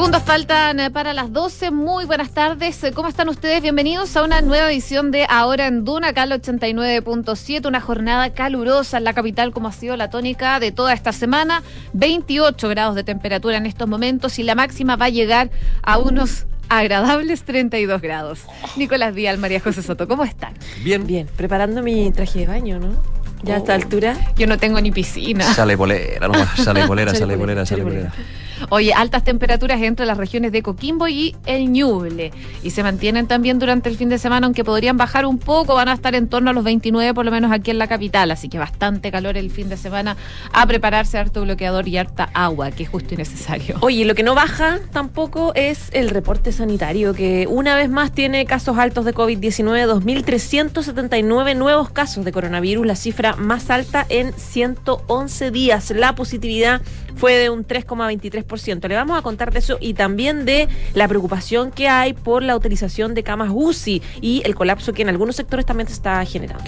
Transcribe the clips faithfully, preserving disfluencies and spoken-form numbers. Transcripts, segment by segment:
Segundos faltan para las doce. Muy buenas tardes. ¿Cómo están ustedes? Bienvenidos a una nueva edición de Ahora en Duna, acá al ochenta y nueve punto siete. Una jornada calurosa en la capital, como ha sido la tónica de toda esta semana. veintiocho grados de temperatura en estos momentos y la máxima va a llegar a unos agradables treinta y dos grados. Nicolás Díaz, María José Soto, ¿cómo están? Bien. Bien, preparando mi traje de baño, ¿no? Ya oh. a esta altura. Yo no tengo ni piscina. Sale polera, nomás. Sale polera, sale polera, sale polera. Oye, altas temperaturas entre las regiones de Coquimbo y el Ñuble. Y se mantienen también durante el fin de semana, aunque podrían bajar un poco, van a estar en torno a los veintinueve, por lo menos aquí en la capital. Así que bastante calor el fin de semana. A prepararse harto bloqueador y harta agua, que es justo y necesario. Oye, lo que no baja tampoco es el reporte sanitario, que una vez más tiene casos altos de COVID diecinueve, dos mil trescientos setenta y nueve nuevos casos de coronavirus, la cifra más alta en ciento once días. La positividad fue de un tres coma veintitrés por ciento. Le vamos a contar de eso y también de la preocupación que hay por la utilización de camas U C I y el colapso que en algunos sectores también se está generando.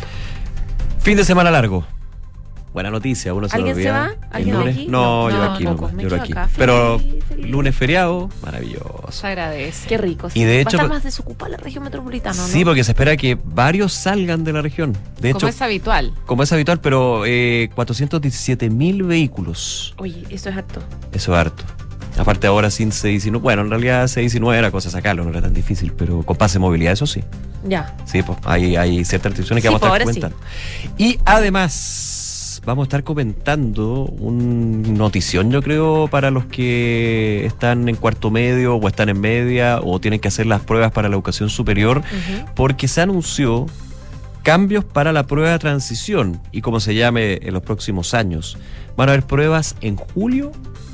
Fin de semana largo. Buena noticia, uno se lo ¿Alguien se va? ¿Alguien lunes? aquí? No, No, yo no, aquí, no, no, me yo quedo aquí. acá. Pero Feliz, feliz. lunes feriado, maravilloso. Se agradece. Qué rico. Y de Va hecho, a estar más desocupada la región metropolitana, ¿no? Sí, porque se espera que varios salgan de la región. De Como hecho, es habitual. como es habitual, pero eh, cuatrocientos diecisiete mil vehículos. Oye, eso es harto. Eso es harto. Aparte ahora sin C diecinueve, bueno, en realidad C diecinueve era cosa sacarlo, no era tan difícil, pero con pase de movilidad, eso sí. Ya. Sí, pues hay, hay ciertas restricciones que Sí, vamos a pues, estar ahora comentando. Y además, vamos a estar comentando un notición, yo creo, para los que están en cuarto medio o están en media o tienen que hacer las pruebas para la educación superior, uh-huh. porque se anunció cambios para la prueba de transición y como se llame en los próximos años. Van a haber pruebas en julio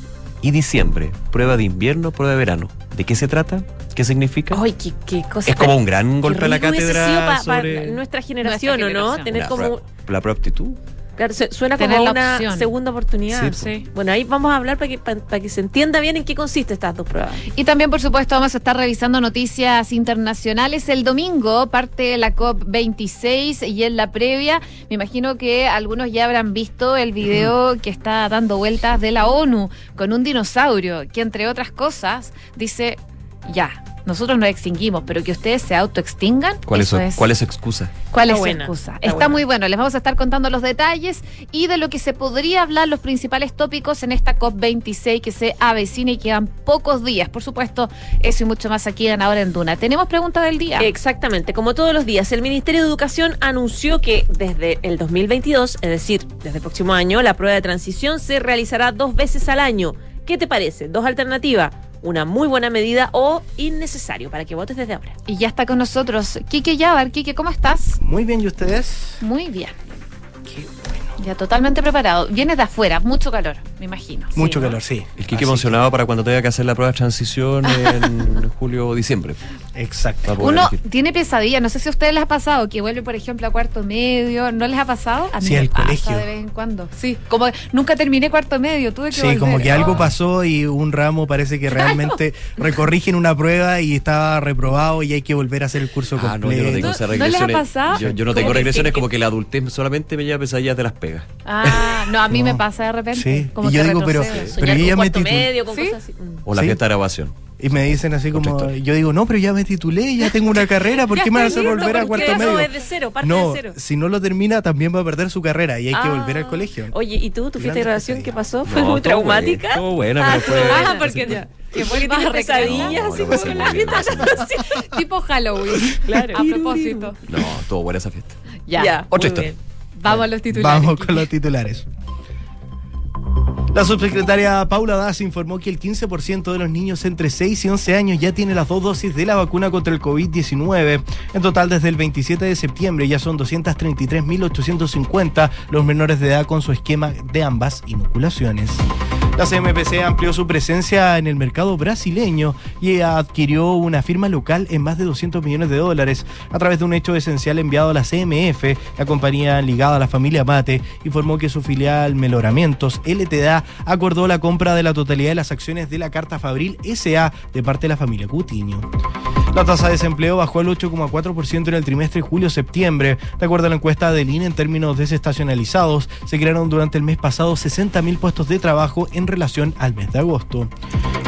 y diciembre, prueba de invierno, prueba de verano. ¿De qué se trata? ¿Qué significa? Ay, qué, qué cosa. Es como un gran golpe a la cátedra pa, sobre pa nuestra generación, nuestra ¿o no? generación. Tener la, como la prueba aptitud. Claro, suena Tener como la una opción. segunda oportunidad. Sí, sí. Bueno, ahí vamos a hablar para que, para, para que se entienda bien en qué consiste estas dos pruebas. Y también, por supuesto, vamos a estar revisando noticias internacionales. El domingo parte la COP veintiséis y en la previa, me imagino que algunos ya habrán visto el video que está dando vueltas de la ONU con un dinosaurio que, entre otras cosas, dice, ya, nosotros nos extinguimos, pero que ustedes se autoextingan. ¿Cuál, eso es, es, ¿Cuál es su excusa? ¿Cuál Está es su buena, excusa? está Está buena. muy bueno. Les vamos a estar contando los detalles y de lo que se podría hablar, los principales tópicos en esta COP veintiséis que se avecina y quedan pocos días. Por supuesto, eso y mucho más aquí en Ahora en Duna. ¿Tenemos pregunta del día? Exactamente, como todos los días, el Ministerio de Educación anunció que desde el dos mil veintidós, es decir, desde el próximo año, la prueba de transición se realizará dos veces al año. ¿Qué te parece? Dos alternativas. Una muy buena medida o innecesario para que votes desde ahora. Y ya está con nosotros Quique Yabar. Quique, ¿cómo estás? Muy bien, ¿y ustedes? Muy bien. Qué bueno. Ya totalmente preparado. Vienes de afuera, mucho calor, me imagino. Mucho Sí, ¿no? calor, sí. El Kike Así emocionado que, para cuando tenga que hacer la prueba de transición en julio o diciembre. exacto. Para poder Uno elegir. tiene pesadilla, no sé si a ustedes les ha pasado, que vuelve, por ejemplo, a cuarto medio, ¿no les ha pasado? A mí Sí, me al pasa colegio. de vez en cuando. Sí, como nunca terminé cuarto medio, tuve que Sí, volver. como que algo Oh. pasó y un ramo parece que realmente recorrigen una prueba y estaba reprobado y hay que volver a hacer el curso Ah, no, yo completo. no tengo ¿No- esas no les ha regresiones. pasado? Yo, yo no ¿Cómo tengo que regresiones, sí? como que la adultez solamente me lleva pesadillas de las pegas. Ah, no, a mí No. me pasa de repente. Sí, Como y que yo digo, pero- retrocedo. pero Soñar yo con ya me cuarto titul- medio, con ¿Sí? cosas así. Mm. O la Sí. fiesta de graduación. Y me dicen así Otra como, historia. yo digo, no, pero ya me titulé, ya tengo una carrera, ¿por Ya qué me vas a estoy listo, volver a porque cuarto no, medio? es de cero, parte no, de cero. si no lo termina también va a perder su carrera y hay que Ah. volver al colegio. Oye, ¿y tú, tu fiesta de Grandes graduación, qué pesadillas. pasó? ¿Fue No, muy todo traumática? bueno, todo buena, Ah, pero fue- todo Ah, buena. porque ya. Que Porque vuelvas a tienes recordar. pesadillas, No, así lo como pasé con muy la bien, fiesta lo de pasé graduación. Tipo Halloween. Claro. A propósito. No, todo buena esa fiesta. Ya. Ya, Otra muy historia. bien. Vamos a los titulares. Vamos con los titulares. La subsecretaria Paula Daz informó que el quince por ciento de los niños entre seis y once años ya tiene las dos dosis de la vacuna contra el COVID diecinueve. En total, desde el veintisiete de septiembre ya son doscientos treinta y tres mil ochocientos cincuenta los menores de edad con su esquema de ambas inoculaciones. La C M P C amplió su presencia en el mercado brasileño y adquirió una firma local en más de doscientos millones de dólares. A través de un hecho esencial enviado a la C M F, la compañía ligada a la familia Mate informó que su filial Meloramientos L T D A acordó la compra de la totalidad de las acciones de la Carta Fabril S A de parte de la familia Coutinho. La tasa de desempleo bajó al ocho coma cuatro por ciento en el trimestre julio-septiembre. De acuerdo a la encuesta del I N E, en términos desestacionalizados, se crearon durante el mes pasado sesenta mil puestos de trabajo en relación al mes de agosto.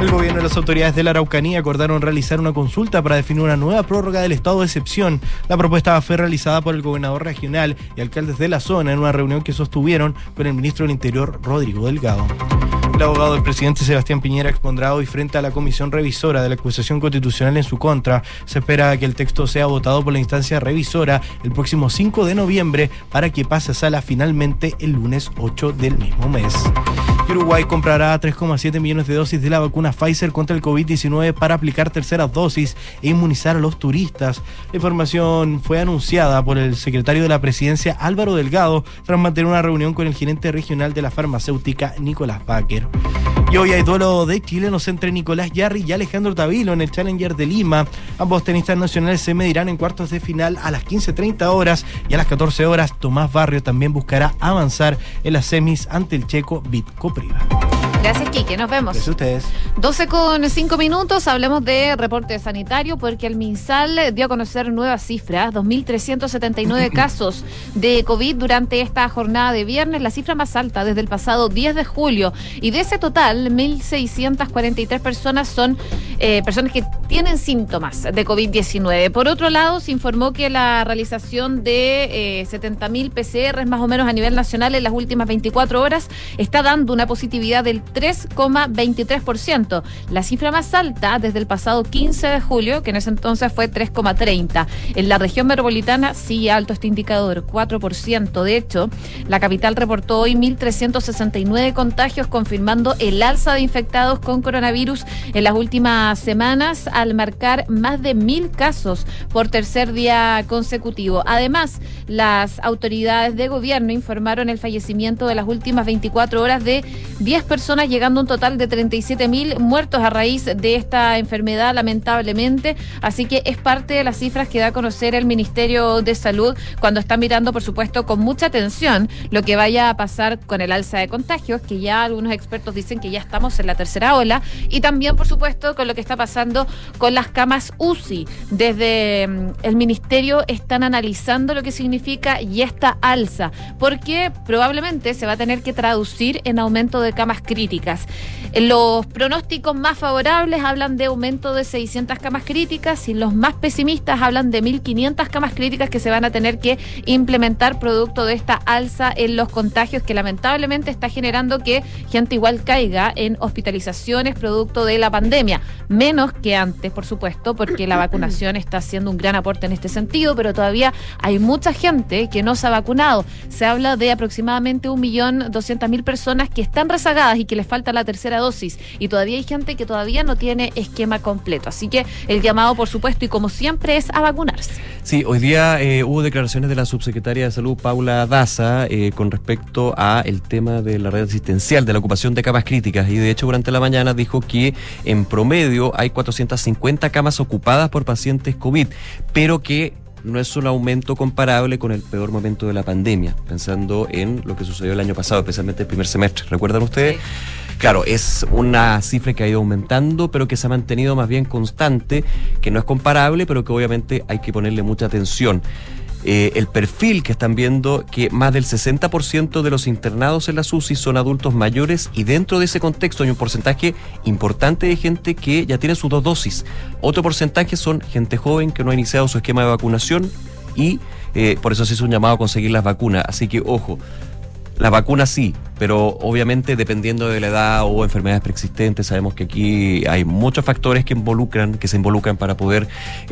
El gobierno y las autoridades de la Araucanía acordaron realizar una consulta para definir una nueva prórroga del estado de excepción. La propuesta fue realizada por el gobernador regional y alcaldes de la zona en una reunión que sostuvieron con el ministro del Interior, Rodrigo Delgado. El abogado del presidente Sebastián Piñera expondrá hoy frente a la comisión revisora de la acusación constitucional en su contra. Se espera que el texto sea votado por la instancia revisora el próximo cinco de noviembre para que pase a sala finalmente el lunes ocho del mismo mes. Uruguay comprará tres coma siete millones de dosis de la vacuna Pfizer contra el COVID diecinueve para aplicar terceras dosis e inmunizar a los turistas. La información fue anunciada por el secretario de la Presidencia, Álvaro Delgado, tras mantener una reunión con el gerente regional de la farmacéutica, Nicolás Baker. Y hoy hay duelo de chilenos entre Nicolás Yarri y Alejandro Tavilo en el Challenger de Lima. Ambos tenistas nacionales se medirán en cuartos de final a las quince treinta horas y a las catorce horas Tomás Barrio también buscará avanzar en las semis ante el checo Vitko Priva. Gracias, Quique. Nos vemos. Gracias a ustedes. doce con cinco minutos. Hablamos de reporte sanitario porque el MinSal dio a conocer nuevas cifras. dos mil trescientos setenta y nueve casos de COVID durante esta jornada de viernes, la cifra más alta desde el pasado diez de julio. Y de ese total, mil seiscientas cuarenta y tres personas son eh, personas que tienen síntomas de COVID diecinueve. Por otro lado, se informó que la realización de eh, setenta mil P C Rs más o menos a nivel nacional en las últimas veinticuatro horas está dando una positividad del tres coma veintitrés por ciento, la cifra más alta desde el pasado quince de julio, que en ese entonces fue tres coma treinta. En la región metropolitana sigue alto este indicador, cuatro por ciento. De hecho, la capital reportó hoy mil trescientos sesenta y nueve contagios, confirmando el alza de infectados con coronavirus en las últimas semanas, al marcar más de mil casos por tercer día consecutivo. Además, las autoridades de gobierno informaron el fallecimiento de las últimas veinticuatro horas de diez personas, llegando a un total de treinta y siete mil muertos a raíz de esta enfermedad, lamentablemente. Así que es parte de las cifras que da a conocer el Ministerio de Salud cuando está mirando, por supuesto, con mucha atención lo que vaya a pasar con el alza de contagios, que ya algunos expertos dicen que ya estamos en la tercera ola, y también, por supuesto, con lo que está pasando con las camas U C I. Desde el Ministerio están analizando lo que significa y esta alza, porque probablemente se va a tener que traducir en aumento de camas críticas. Los pronósticos más favorables hablan de aumento de seiscientas camas críticas y los más pesimistas hablan de mil quinientas camas críticas que se van a tener que implementar producto de esta alza en los contagios, que lamentablemente está generando que gente igual caiga en hospitalizaciones producto de la pandemia. Menos que antes, por supuesto, porque la vacunación está haciendo un gran aporte en este sentido, pero todavía hay mucha gente que no se ha vacunado. Se habla de aproximadamente un millón doscientas mil personas que están rezagadas y que les falta la tercera dosis, y todavía hay gente que todavía no tiene esquema completo. Así que el llamado, por supuesto, y como siempre, es a vacunarse. Sí, hoy día eh, hubo declaraciones de la subsecretaria de Salud, Paula Daza, eh, con respecto a el tema de la red asistencial, de la ocupación de camas críticas, y de hecho durante la mañana dijo que en promedio hay cuatrocientas cincuenta camas ocupadas por pacientes COVID, pero que no es un aumento comparable con el peor momento de la pandemia, pensando en lo que sucedió el año pasado, especialmente el primer semestre. ¿Recuerdan ustedes? Sí. Claro, es una cifra que ha ido aumentando, pero que se ha mantenido más bien constante, que no es comparable, pero que obviamente hay que ponerle mucha atención. Eh, el perfil que están viendo, que más del sesenta por ciento de los internados en las U C I son adultos mayores, y dentro de ese contexto hay un porcentaje importante de gente que ya tiene sus dos dosis. Otro porcentaje son gente joven que no ha iniciado su esquema de vacunación, y eh, por eso se hizo un llamado a conseguir las vacunas. Así que, ojo, las vacunas sí, pero obviamente dependiendo de la edad o enfermedades preexistentes, sabemos que aquí hay muchos factores que involucran, que se involucran para poder,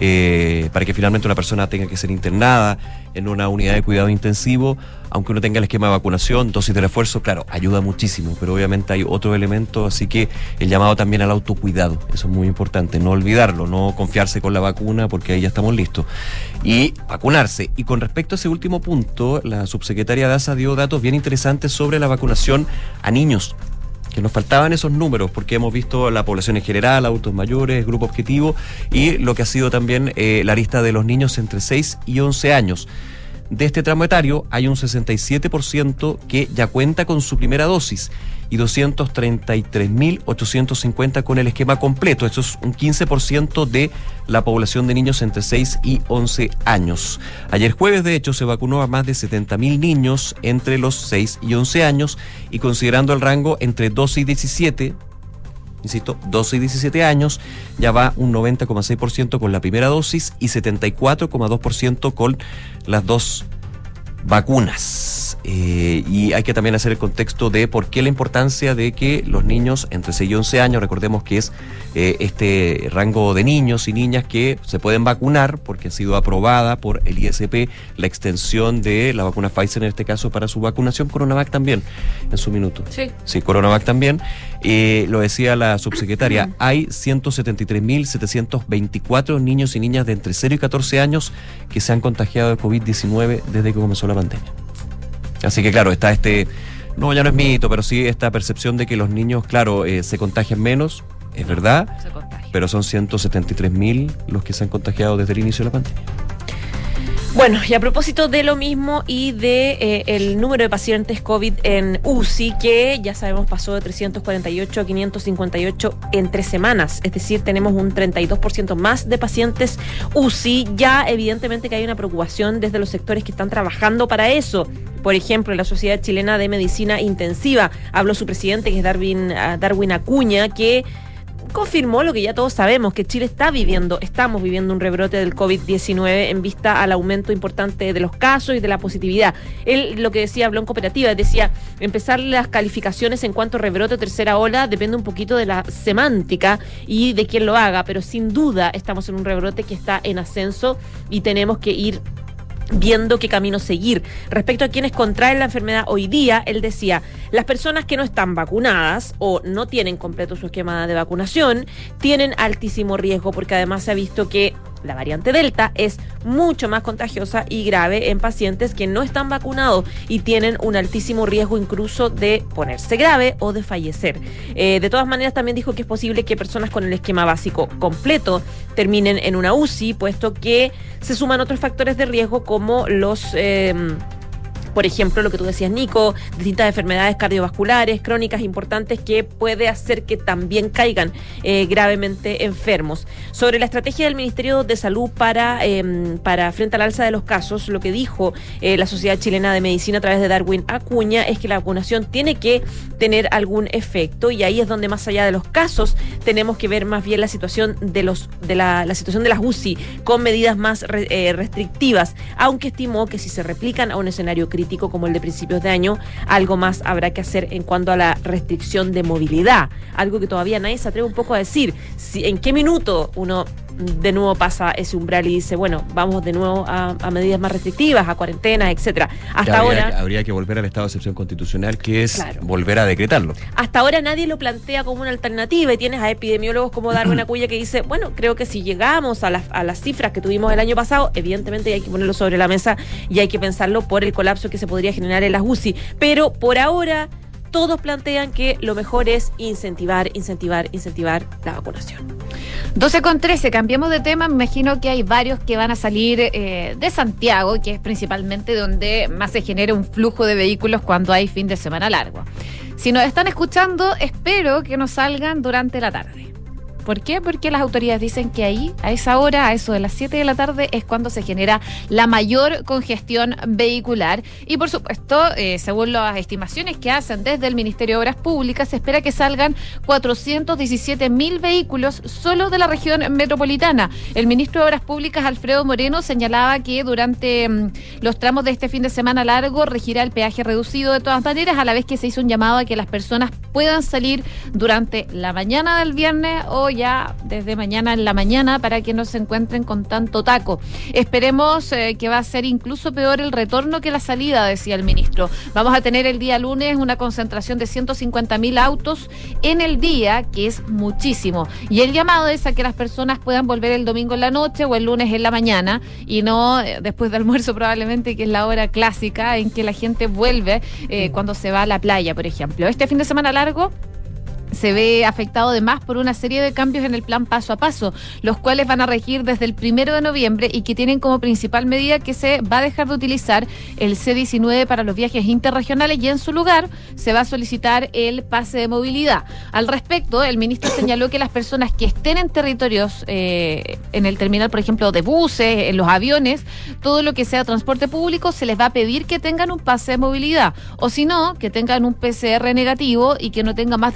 eh, para que finalmente una persona tenga que ser internada en una unidad de cuidado intensivo. Aunque uno tenga el esquema de vacunación, dosis de refuerzo, claro, ayuda muchísimo, pero obviamente hay otros elementos, así que el llamado también al autocuidado, eso es muy importante, no olvidarlo, no confiarse con la vacuna, porque ahí ya estamos listos, y vacunarse. Y con respecto a ese último punto, la subsecretaria Daza dio datos bien interesantes sobre la vacunación a niños, que nos faltaban esos números, porque hemos visto la población en general, adultos mayores, grupo objetivo, y lo que ha sido también eh, la lista de los niños entre seis y once años. De este tramo etario hay un sesenta y siete por ciento que ya cuenta con su primera dosis y doscientos treinta y tres mil ochocientos cincuenta con el esquema completo. Esto es un quince por ciento de la población de niños entre seis y once años. Ayer jueves, de hecho, se vacunó a más de setenta mil niños entre los seis y once años, y considerando el rango entre doce y diecisiete, insisto, doce y diecisiete años, ya va un noventa coma seis por ciento con la primera dosis y setenta y cuatro coma dos por ciento con las dos vacunas. Eh, y hay que también hacer el contexto de por qué la importancia de que los niños entre seis y once años, recordemos que es eh, este rango de niños y niñas que se pueden vacunar porque ha sido aprobada por el I S P la extensión de la vacuna Pfizer en este caso para su vacunación, Coronavac también en su minuto. Sí. Sí, Coronavac también. Eh, lo decía la subsecretaria, hay ciento setenta y tres mil setecientos veinticuatro niños y niñas de entre cero y catorce años que se han contagiado de COVID diecinueve desde que comenzó la pandemia. Así que claro, está este, no, ya no es mito, pero sí esta percepción de que los niños, claro, eh, se contagian menos, es verdad, Se contagia. pero son ciento setenta y tres mil los que se han contagiado desde el inicio de la pandemia. Bueno, y a propósito de lo mismo y de eh, el número de pacientes COVID en U C I, que ya sabemos pasó de trescientos cuarenta y ocho a quinientos cincuenta y ocho en tres semanas, es decir, tenemos un treinta y dos por ciento más de pacientes U C I, ya evidentemente que hay una preocupación desde los sectores que están trabajando para eso. Por ejemplo, en la Sociedad Chilena de Medicina Intensiva habló su presidente, que es Darwin, Darwin Acuña, que confirmó lo que ya todos sabemos, que Chile está viviendo, estamos viviendo un rebrote del COVID diecinueve en vista al aumento importante de los casos y de la positividad. Él lo que decía, habló en cooperativa, decía, empezar las calificaciones en cuanto a rebrote o tercera ola depende un poquito de la semántica y de quién lo haga, pero sin duda estamos en un rebrote que está en ascenso y tenemos que ir viendo qué camino seguir. Respecto a quienes contraen la enfermedad hoy día, él decía, las personas que no están vacunadas o no tienen completo su esquema de vacunación tienen altísimo riesgo porque además se ha visto que la variante Delta es mucho más contagiosa y grave en pacientes que no están vacunados y tienen un altísimo riesgo incluso de ponerse grave o de fallecer. Eh, de todas maneras, también dijo que es posible que personas con el esquema básico completo terminen en una U C I, puesto que se suman otros factores de riesgo como los... Eh, por ejemplo, lo que tú decías, Nico, distintas enfermedades cardiovasculares, crónicas importantes que puede hacer que también caigan eh, gravemente enfermos. Sobre la estrategia del Ministerio de Salud para, eh, para frente al alza de los casos, lo que dijo eh, la Sociedad Chilena de Medicina a través de Darwin Acuña es que la vacunación tiene que tener algún efecto y ahí es donde más allá de los casos tenemos que ver más bien la situación de los de la, la situación de las U C I con medidas más re, eh, restrictivas, aunque estimó que si se replican a un escenario crítico como el de principios de año, algo más habrá que hacer en cuanto a la restricción de movilidad, algo que todavía nadie se atreve un poco a decir, si, en qué minuto uno de nuevo pasa ese umbral y dice, bueno, vamos de nuevo a, a medidas más restrictivas, a cuarentenas, etcétera. Hasta habría, ahora habría que volver al estado de excepción constitucional, que es claro. volver a decretarlo. Hasta ahora nadie lo plantea como una alternativa y tienes a epidemiólogos como Darwin Acuña que dice, bueno, creo que si llegamos a las, a las cifras que tuvimos el año pasado, evidentemente hay que ponerlo sobre la mesa y hay que pensarlo por el colapso que se podría generar en las U C I, pero por ahora todos plantean que lo mejor es incentivar, incentivar, incentivar la vacunación. doce con trece, cambiamos de tema. Me imagino que hay varios que van a salir eh, de Santiago, que es principalmente donde más se genera un flujo de vehículos cuando hay fin de semana largo. Si nos están escuchando, espero que nos salgan durante la tarde. ¿Por qué? Porque las autoridades dicen que ahí, a esa hora, a eso de las siete de la tarde, es cuando se genera la mayor congestión vehicular. Y por supuesto, eh, según las estimaciones que hacen desde el Ministerio de Obras Públicas, se espera que salgan cuatrocientos diecisiete mil vehículos solo de la región metropolitana. El ministro de Obras Públicas, Alfredo Moreno, señalaba que durante mm, los tramos de este fin de semana largo regirá el peaje reducido de todas maneras, a la vez que se hizo un llamado a que las personas puedan salir durante la mañana del viernes o ya desde mañana en la mañana para que no se encuentren con tanto taco. Esperemos eh, que va a ser incluso peor el retorno que la salida, decía el ministro. Vamos a tener el día lunes una concentración de ciento cincuenta mil autos en el día, que es muchísimo. Y el llamado es a que las personas puedan volver el domingo en la noche o el lunes en la mañana y no eh, después del almuerzo probablemente, que es la hora clásica en que la gente vuelve eh, cuando se va a la playa, por ejemplo. Este fin de semana largo se ve afectado además por una serie de cambios en el plan paso a paso, los cuales van a regir desde el primero de noviembre y que tienen como principal medida que se va a dejar de utilizar el C diecinueve para los viajes interregionales y en su lugar se va a solicitar el pase de movilidad. Al respecto, el ministro señaló que las personas que estén en territorios, eh, en el terminal, por ejemplo, de buses, en los aviones, todo lo que sea transporte público, se les va a pedir que tengan un pase de movilidad, o si no, que tengan un P C R negativo y que no tenga más de setenta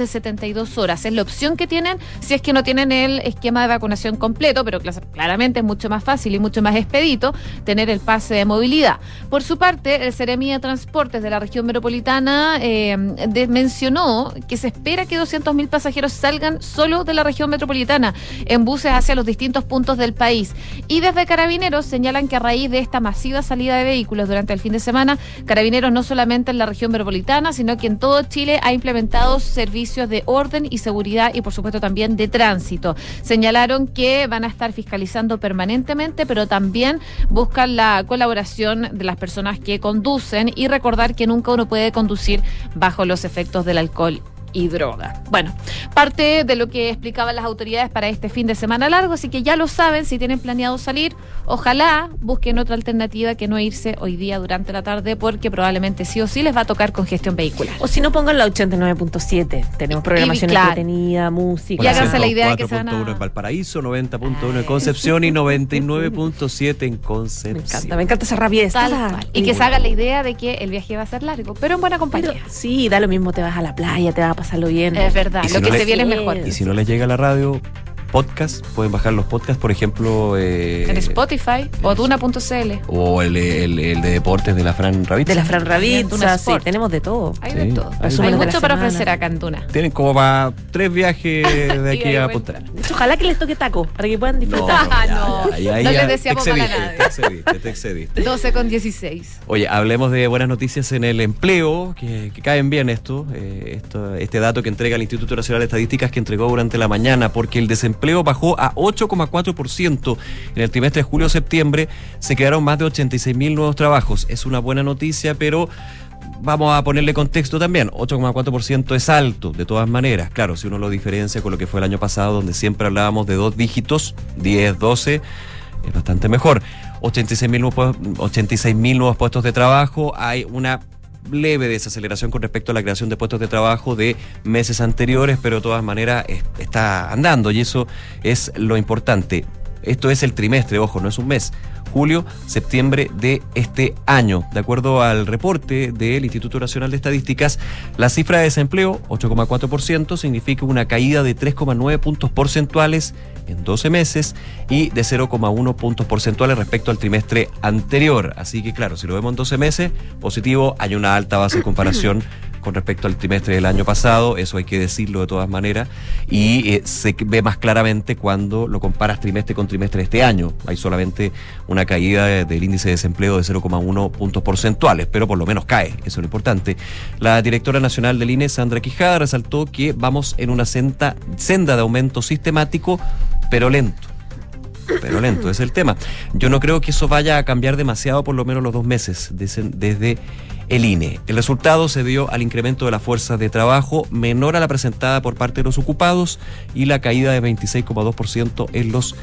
cuarenta y dos horas. Es la opción que tienen si es que no tienen el esquema de vacunación completo, pero claramente es mucho más fácil y mucho más expedito tener el pase de movilidad. Por su parte, el Seremi de Transportes de la región metropolitana eh, de, mencionó que se espera que doscientos mil pasajeros salgan solo de la región metropolitana en buses hacia los distintos puntos del país. Y desde Carabineros señalan que a raíz de esta masiva salida de vehículos durante el fin de semana, Carabineros no solamente en la región metropolitana, sino que en todo Chile ha implementado servicios de orden y seguridad y por supuesto también de tránsito. Señalaron que van a estar fiscalizando permanentemente, pero también buscan la colaboración de las personas que conducen y recordar que nunca uno puede conducir bajo los efectos del alcohol y droga. Bueno, parte de lo que explicaban las autoridades para este fin de semana largo, así que ya lo saben, si tienen planeado salir, ojalá busquen otra alternativa que no irse hoy día durante la tarde, porque probablemente sí o sí les va a tocar congestión vehicular. O si no, pongan la ochenta y nueve punto siete. Tenemos programación y, claro, entretenida, música. Y háganse la idea de que se van a... cuatro punto uno en Valparaíso, noventa punto uno en Concepción y noventa y nueve punto siete en Concepción. Me encanta, me encanta esa rapidez. Tal cual. Y que se haga la idea de que el viaje va a ser largo, pero en buena compañía. Pero, sí, da lo mismo, te vas a la playa, te vas a pasarlo bien. Es verdad, si lo no que le, se viene es mejor. Y si no les llega la radio, podcast, pueden bajar los podcasts, por ejemplo... Eh, en Spotify o Duna punto c l. O el, el, el de deportes de la Fran Ravizza. De la Fran Ravizza, sí, tenemos de todo. Hay sí, de todo. hay, Hay mucho para ofrecer acá en Duna. Tienen como para tres viajes de aquí a Punta Arenas. Ojalá que les toque taco, para que puedan disfrutar. No, no, ya, ya, ya, no ya, les decíamos te para excediste, nada. te excediste, te excediste. doce con dieciséis. Oye, hablemos de buenas noticias en el empleo, que, que caen bien esto, eh, esto, este dato que entrega el Instituto Nacional de Estadísticas que entregó durante la mañana, porque el desempleo bajó a ocho coma cuatro por ciento en el trimestre de julio-septiembre, se crearon más de ochenta y seis mil nuevos trabajos. Es una buena noticia, pero vamos a ponerle contexto también. ocho coma cuatro por ciento es alto, de todas maneras. Claro, si uno lo diferencia con lo que fue el año pasado, donde siempre hablábamos de dos dígitos, diez, doce, es bastante mejor. ochenta y seis mil nuevos, ochenta y seis mil nuevos puestos de trabajo, hay una leve desaceleración con respecto a la creación de puestos de trabajo de meses anteriores, pero de todas maneras es, está andando y eso es lo importante. Esto es el trimestre, ojo, no es un mes. Julio, septiembre de este año. De acuerdo al reporte del Instituto Nacional de Estadísticas, la cifra de desempleo, ocho coma cuatro por ciento, significa una caída de tres coma nueve puntos porcentuales en doce meses y de cero coma uno puntos porcentuales respecto al trimestre anterior. Así que claro, si lo vemos en doce meses, positivo, hay una alta base de comparación con respecto al trimestre del año pasado, eso hay que decirlo de todas maneras, y eh, se ve más claramente cuando lo comparas trimestre con trimestre de este año. Hay solamente una caída del índice de desempleo de cero coma uno puntos porcentuales, pero por lo menos cae, eso es lo importante. La directora nacional del I N E, Sandra Quijada, resaltó que vamos en una senda, senda de aumento sistemático, pero lento. Pero lento, es el tema. Yo no creo que eso vaya a cambiar demasiado, por lo menos los dos meses desde, desde el I N E. El resultado se dio al incremento de la fuerza de trabajo menor a la presentada por parte de los ocupados y la caída de veintiséis coma dos por ciento en los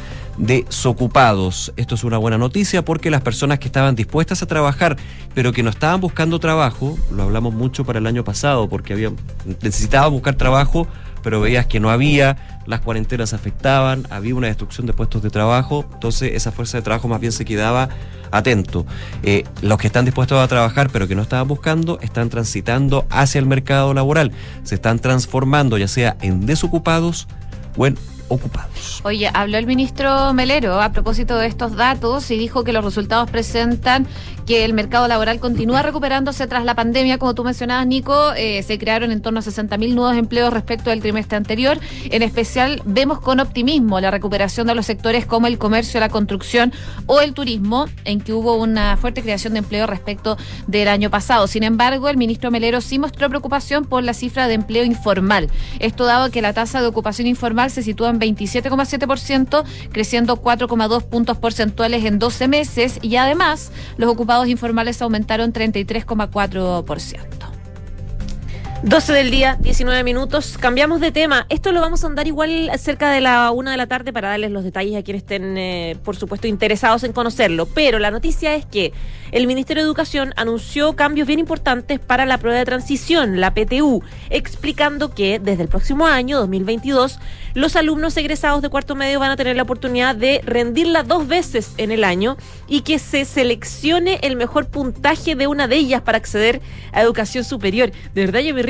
desocupados. Esto es una buena noticia porque las personas que estaban dispuestas a trabajar pero que no estaban buscando trabajo, lo hablamos mucho para el año pasado porque había, necesitaban buscar trabajo, pero veías que no había, las cuarentenas afectaban, había una destrucción de puestos de trabajo, entonces esa fuerza de trabajo más bien se quedaba atento. Eh, los que están dispuestos a trabajar pero que no estaban buscando, están transitando hacia el mercado laboral, se están transformando ya sea en desocupados o en ocupados. Oye, habló el ministro Melero a propósito de estos datos y dijo que los resultados presentan que el mercado laboral continúa recuperándose tras la pandemia. Como tú mencionabas, Nico, eh, se crearon en torno a sesenta mil nuevos empleos respecto al trimestre anterior. En especial, vemos con optimismo la recuperación de los sectores como el comercio, la construcción o el turismo, en que hubo una fuerte creación de empleo respecto del año pasado. Sin embargo, el ministro Melero sí mostró preocupación por la cifra de empleo informal. Esto dado que la tasa de ocupación informal se sitúa en veintisiete coma siete por ciento, creciendo cuatro coma dos puntos porcentuales en doce meses, y además los ocupados informales aumentaron treinta y tres coma cuatro por ciento. doce del día, diecinueve minutos. Cambiamos de tema. Esto lo vamos a andar igual cerca de la una de la tarde para darles los detalles a quienes estén, eh, por supuesto, interesados en conocerlo. Pero la noticia es que el Ministerio de Educación anunció cambios bien importantes para la prueba de transición, la P T U, explicando que desde el próximo año, dos mil veintidós, los alumnos egresados de cuarto medio van a tener la oportunidad de rendirla dos veces en el año y que se seleccione el mejor puntaje de una de ellas para acceder a educación superior. De verdad, yo me río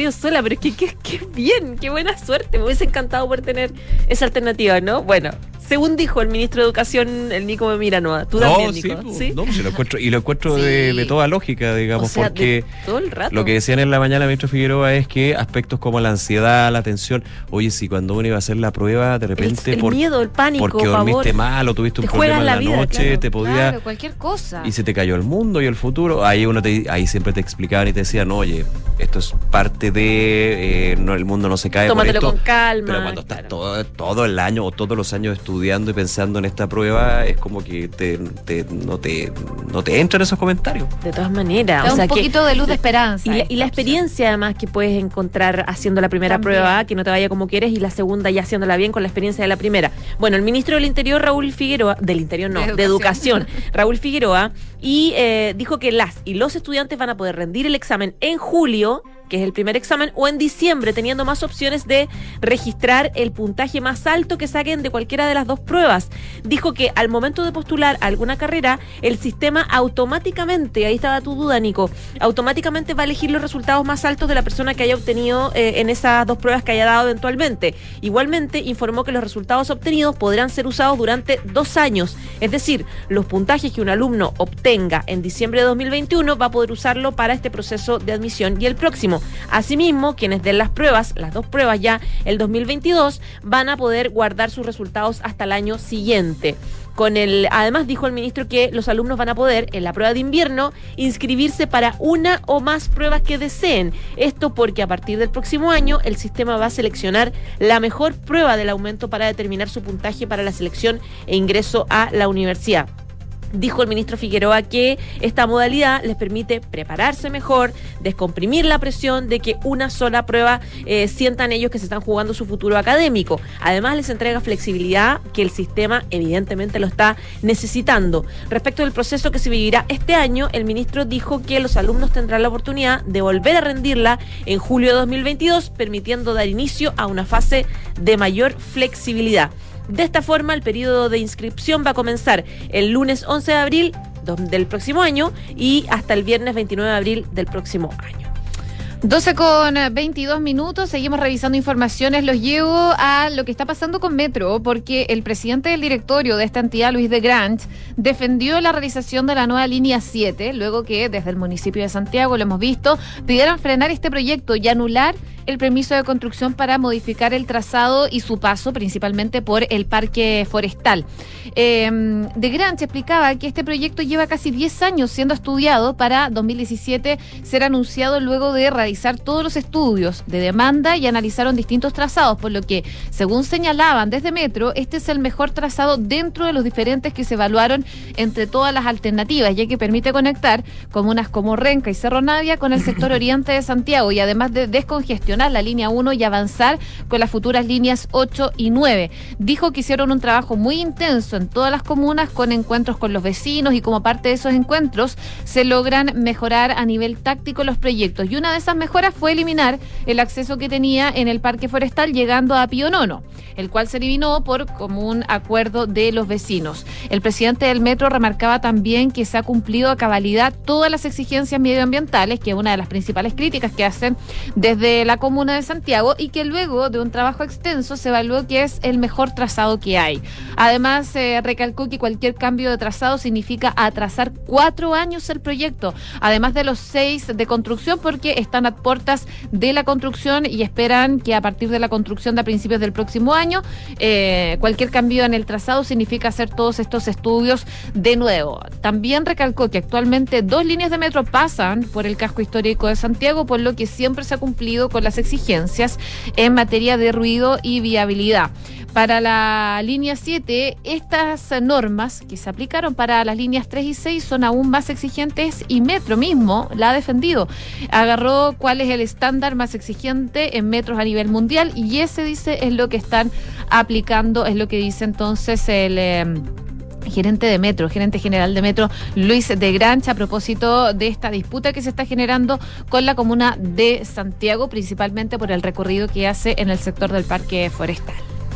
río sola, pero es que qué bien, qué buena suerte. Me hubiese encantado poder tener esa alternativa, ¿no? Bueno, según dijo el ministro de Educación, el Nico Memira-Noa. Tú también, no, Nico. Sí, pues, ¿Sí? No, pues, lo encuentro, y lo encuentro Sí. de, de toda lógica, digamos, O sea, porque de todo el rato. lo que decían en la mañana el ministro Figueroa es que aspectos como la ansiedad, la tensión, oye, si cuando uno iba a hacer la prueba, de repente el, el por, miedo, el pánico, porque dormiste pavor. mal o tuviste un Te problema juegas en la la vida, noche, claro. te podía... Claro, cualquier cosa. Y se te cayó el mundo y el futuro. Ahí uno te, ahí siempre te explicaban y te decían, no, oye, esto es parte de, eh, no, el mundo no se cae Tómatelo por esto. con calma. Pero cuando estás claro. todo, todo el año o todos los años estudiando y pensando en esta prueba, es como que te, te, no, te, no te entran esos comentarios. De todas maneras. Da o sea un que, poquito de luz de esperanza. Y la, esta y la opción. experiencia además que puedes encontrar haciendo la primera También. prueba, que no te vaya como quieres, y la segunda ya haciéndola bien con la experiencia de la primera. Bueno, el ministro del Interior, Raúl Figueroa, del Interior no, De de Educación. Educación, Raúl Figueroa, y eh, dijo que las y los estudiantes van a poder rendir el examen en julio, que es el primer examen, o en diciembre, teniendo más opciones de registrar el puntaje más alto que saquen de cualquiera de las dos pruebas. Dijo que al momento de postular a alguna carrera, el sistema automáticamente, ahí estaba tu duda, Nico, automáticamente va a elegir los resultados más altos de la persona que haya obtenido eh, en esas dos pruebas que haya dado eventualmente. Igualmente, informó que los resultados obtenidos podrán ser usados durante dos años. Es decir, los puntajes que un alumno obtenga en diciembre de dos mil veintiuno va a poder usarlo para este proceso de admisión y el próximo. Asimismo, quienes den las pruebas, las dos pruebas ya el dos mil veintidós, van a poder guardar sus resultados hasta el año siguiente. Con el, además dijo el ministro que los alumnos van a poder, en la prueba de invierno, inscribirse para una o más pruebas que deseen. Esto porque a partir del próximo año el sistema va a seleccionar la mejor prueba del aumento para determinar su puntaje para la selección e ingreso a la universidad. Dijo el ministro Figueroa que esta modalidad les permite prepararse mejor, descomprimir la presión de que una sola prueba eh, sientan ellos que se están jugando su futuro académico. Además, les entrega flexibilidad que el sistema evidentemente lo está necesitando. Respecto del proceso que se vivirá este año, el ministro dijo que los alumnos tendrán la oportunidad de volver a rendirla en julio de dos mil veintidós, permitiendo dar inicio a una fase de mayor flexibilidad. De esta forma, el periodo de inscripción va a comenzar el lunes once de abril del próximo año y hasta el viernes veintinueve de abril del próximo año. doce con veintidós minutos, seguimos revisando informaciones, los llevo a lo que está pasando con Metro, porque el presidente del directorio de esta entidad, Luis de Grange, defendió la realización de la nueva línea siete, luego que desde el municipio de Santiago, lo hemos visto, pidieron frenar este proyecto y anular el permiso de construcción para modificar el trazado y su paso, principalmente por el parque forestal. Eh, de Grange explicaba que este proyecto lleva casi diez años siendo estudiado para dos mil diecisiete ser anunciado luego de realizar todos los estudios de demanda y analizaron distintos trazados, por lo que, según señalaban desde Metro, este es el mejor trazado dentro de los diferentes que se evaluaron entre todas las alternativas, ya que permite conectar comunas como Renca y Cerro Navia con el sector oriente de Santiago y además de descongestionar la línea uno y avanzar con las futuras líneas ocho y nueve. Dijo que hicieron un trabajo muy intenso en todas las comunas con encuentros con los vecinos y como parte de esos encuentros se logran mejorar a nivel táctico los proyectos y una de esas mejoras fue eliminar el acceso que tenía en el parque forestal llegando a Pío Nono, el cual se eliminó por común acuerdo de los vecinos. El presidente del Metro remarcaba también que se ha cumplido a cabalidad todas las exigencias medioambientales, que es una de las principales críticas que hacen desde la comuna de Santiago, y que luego de un trabajo extenso se evaluó que es el mejor trazado que hay. Además, eh, recalcó que cualquier cambio de trazado significa atrasar cuatro años el proyecto, además de los seis de construcción, porque están a puertas de la construcción y esperan que a partir de la construcción de a principios del próximo año, eh, cualquier cambio en el trazado significa hacer todos estos estudios de nuevo. También recalcó que actualmente dos líneas de metro pasan por el casco histórico de Santiago, por lo que siempre se ha cumplido con las exigencias en materia de ruido y viabilidad. Para la línea siete, estas normas que se aplicaron para las líneas tres y seis son aún más exigentes y Metro mismo la ha defendido. Agarró cuál es el estándar más exigente en metros a nivel mundial y ese, dice, es lo que están aplicando, es lo que dice entonces el... Eh, gerente de Metro, gerente general de Metro, Luis de Grange, a propósito de esta disputa que se está generando con la comuna de Santiago, principalmente por el recorrido que hace en el sector del parque forestal.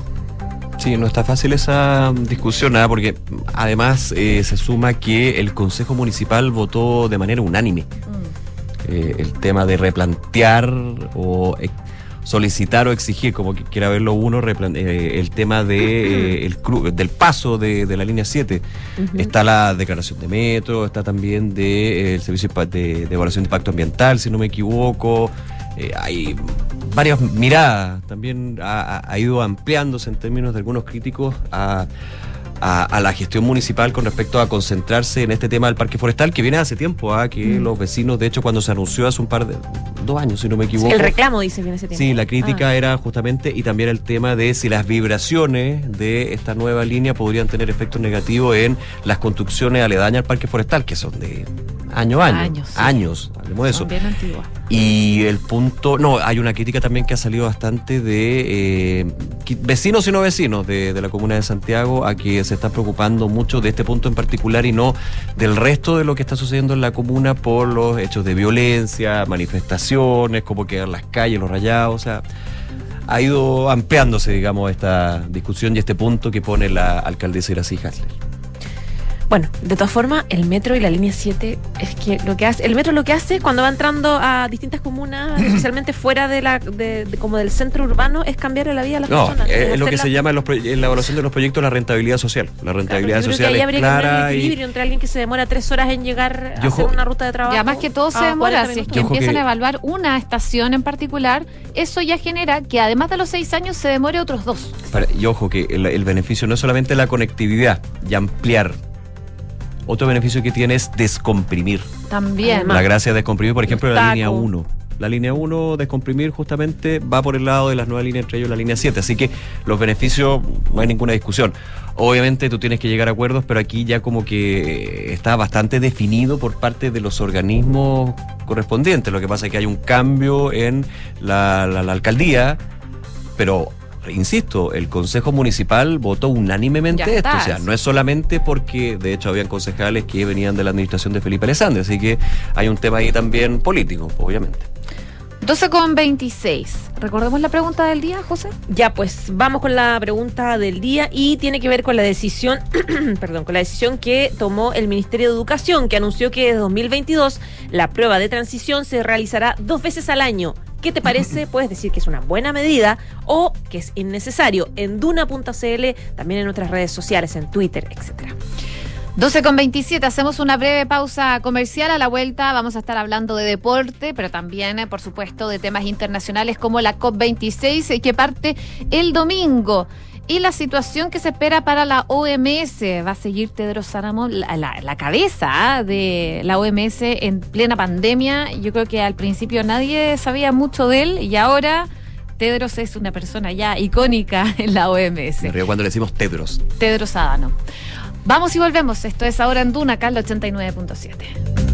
Sí, no está fácil esa discusión, ¿eh? Porque además eh, se suma que el Consejo Municipal votó de manera unánime. Mm. eh, el tema de replantear o eh, solicitar o exigir, como que quiera verlo uno, replan- eh, el tema de, eh, el cru- del paso de, de la línea siete. Uh-huh. Está la declaración de metro, está también de, eh, el servicio de, de evaluación de impacto ambiental, si no me equivoco. Eh, hay varias miradas, también ha, ha ido ampliándose en términos de algunos críticos a, a, a la gestión municipal con respecto a concentrarse en este tema del parque forestal, que viene hace tiempo, ¿ah? que mm. los vecinos, de hecho, cuando se anunció hace un par de, dos años, si no me equivoco. El reclamo dice que en ese tiempo. Sí, la crítica ah. era justamente, y también el tema de si las vibraciones de esta nueva línea podrían tener efectos negativos en las construcciones aledañas al parque forestal, que son de año a año. Años, sí. años hablemos de eso. Son bien antiguas. Y el punto, no, hay una crítica también que ha salido bastante de eh, vecinos y no vecinos de, de la comuna de Santiago, a que se están preocupando mucho de este punto en particular y no del resto de lo que está sucediendo en la comuna por los hechos de violencia, manifestaciones, cómo quedan las calles, los rayados, o sea, ha ido ampliándose, digamos, esta discusión y este punto que pone la alcaldesa Iracy Hasler. Bueno, de todas formas, el metro y la línea siete es que lo que hace, el metro lo que hace cuando va entrando a distintas comunas, especialmente fuera de la de, de, como del centro urbano, es cambiarle la vida a las no, personas. No, es, es lo que la... se llama en, los proye- en la evaluación de los proyectos la rentabilidad social. La rentabilidad claro, social creo que ahí habría es clara. Que poner el equilibrio y... entre alguien que se demora tres horas en llegar a yo hacer jo... una ruta de trabajo. Y además que todo se demora, si es que empiezan que... a evaluar una estación en particular, eso ya genera que además de los seis años se demore otros dos. Para, y ojo que el, el beneficio no es solamente la conectividad y ampliar. Otro beneficio que tiene es descomprimir. También. La gracia de descomprimir, por ejemplo, la línea uno. La línea uno, descomprimir, justamente va por el lado de las nuevas líneas, entre ellos la línea siete. Así que los beneficios, no hay ninguna discusión. Obviamente tú tienes que llegar a acuerdos, pero aquí ya como que está bastante definido por parte de los organismos correspondientes. Lo que pasa es que hay un cambio en la, la, la alcaldía, pero... Insisto, el Consejo Municipal votó unánimemente ya esto, estás. o sea, no es solamente porque de hecho habían concejales que venían de la administración de Felipe Alessandri, así que hay un tema ahí también político, obviamente. doce con veintiséis. ¿Recordemos la pregunta del día, José? Ya, pues vamos con la pregunta del día y tiene que ver con la decisión, perdón, con la decisión que tomó el Ministerio de Educación, que anunció que desde dos mil veintidós la prueba de transición se realizará dos veces al año. ¿Qué te parece? Puedes decir que es una buena medida o que es innecesario. En duna punto c l, también en nuestras redes sociales, en Twitter, etcétera. doce con veintisiete, hacemos una breve pausa comercial. A la vuelta vamos a estar hablando de deporte, pero también, eh, por supuesto, de temas internacionales como la COP veintiséis, eh, que parte el domingo. Y la situación que se espera para la O M S. Va a seguir Tedros Adhanom, la, la, la cabeza ¿eh? de la O M S en plena pandemia. Yo creo que al principio nadie sabía mucho de él y ahora Tedros es una persona ya icónica en la O M S. Me río cuando le decimos Tedros. Tedros Adhanom. Vamos y volvemos. Esto es Ahora en Duna, acá en el ochenta y nueve punto siete.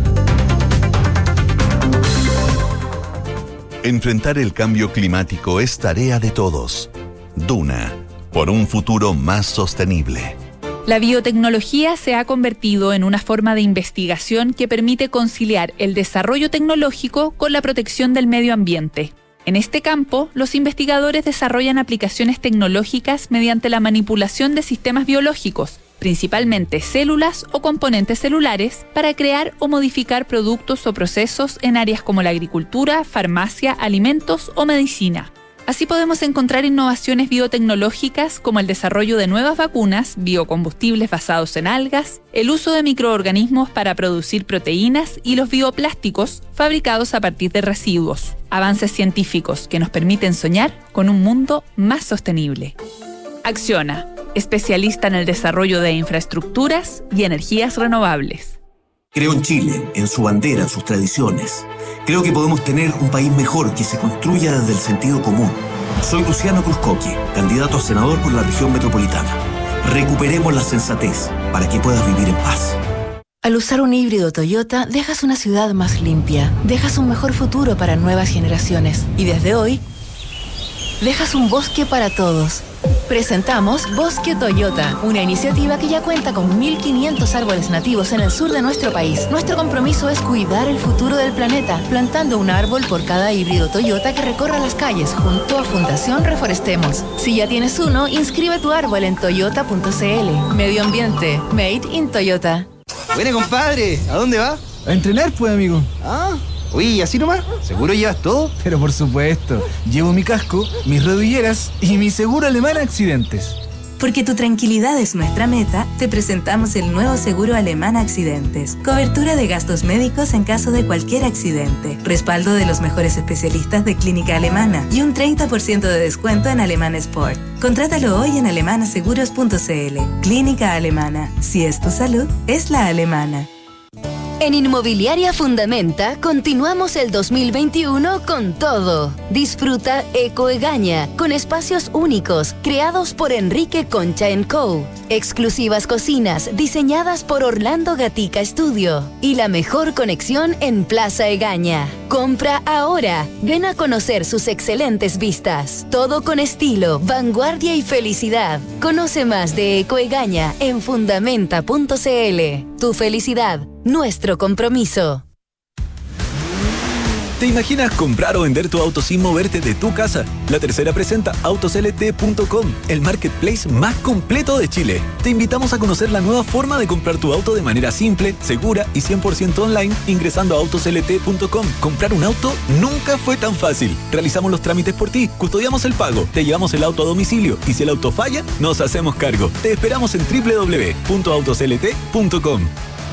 Enfrentar el cambio climático es tarea de todos. Duna, por un futuro más sostenible. La biotecnología se ha convertido en una forma de investigación que permite conciliar el desarrollo tecnológico con la protección del medio ambiente. En este campo, los investigadores desarrollan aplicaciones tecnológicas mediante la manipulación de sistemas biológicos, principalmente células o componentes celulares, para crear o modificar productos o procesos en áreas como la agricultura, farmacia, alimentos o medicina. Así podemos encontrar innovaciones biotecnológicas como el desarrollo de nuevas vacunas, biocombustibles basados en algas, el uso de microorganismos para producir proteínas y los bioplásticos fabricados a partir de residuos. Avances científicos que nos permiten soñar con un mundo más sostenible. Acciona, especialista en el desarrollo de infraestructuras y energías renovables. Creo en Chile, en su bandera, en sus tradiciones. Creo que podemos tener un país mejor que se construya desde el sentido común. Soy Luciano Cruzcoque, candidato a senador por la región metropolitana. Recuperemos la sensatez para que puedas vivir en paz. Al usar un híbrido Toyota, dejas una ciudad más limpia, dejas un mejor futuro para nuevas generaciones. Y desde hoy, dejas un bosque para todos. Presentamos Bosque Toyota, una iniciativa que ya cuenta con mil quinientos árboles nativos en el sur de nuestro país. Nuestro compromiso es cuidar el futuro del planeta, plantando un árbol por cada híbrido Toyota que recorra las calles junto a Fundación Reforestemos. Si ya tienes uno, inscribe tu árbol en toyota punto c l. Medio ambiente, made in Toyota. Buena, compadre, ¿a dónde va? A entrenar, pues, amigo. Ah, Oye, ¿y así nomás? ¿Seguro llevas todo? Pero por supuesto, llevo mi casco, mis rodilleras y mi seguro alemán accidentes. Porque tu tranquilidad es nuestra meta, te presentamos el nuevo seguro alemán Accidentes. Cobertura de gastos médicos en caso de cualquier accidente. Respaldo de los mejores especialistas de clínica alemana. Y un treinta por ciento de descuento en Alemán Sport. Contrátalo hoy en alemanaseguros punto c l. Clínica Alemana. Si es tu salud, es la alemana. En Inmobiliaria Fundamenta continuamos el dos mil veintiuno con todo. Disfruta Eco Egaña, con espacios únicos, creados por Enrique Concha and Co. Exclusivas cocinas, diseñadas por Orlando Gatica Studio. Y la mejor conexión en Plaza Egaña. Compra ahora. Ven a conocer sus excelentes vistas. Todo con estilo, vanguardia y felicidad. Conoce más de Eco Egaña en fundamenta punto c l. Tu felicidad, nuestro compromiso. ¿Te imaginas comprar o vender tu auto sin moverte de tu casa? La Tercera presenta autos l t punto com, el marketplace más completo de Chile. Te invitamos a conocer la nueva forma de comprar tu auto de manera simple, segura y cien por ciento online ingresando a autos l t punto com. Comprar un auto nunca fue tan fácil. Realizamos los trámites por ti, custodiamos el pago, te llevamos el auto a domicilio y si el auto falla, nos hacemos cargo. Te esperamos en doble u doble u doble u punto autos l t punto com.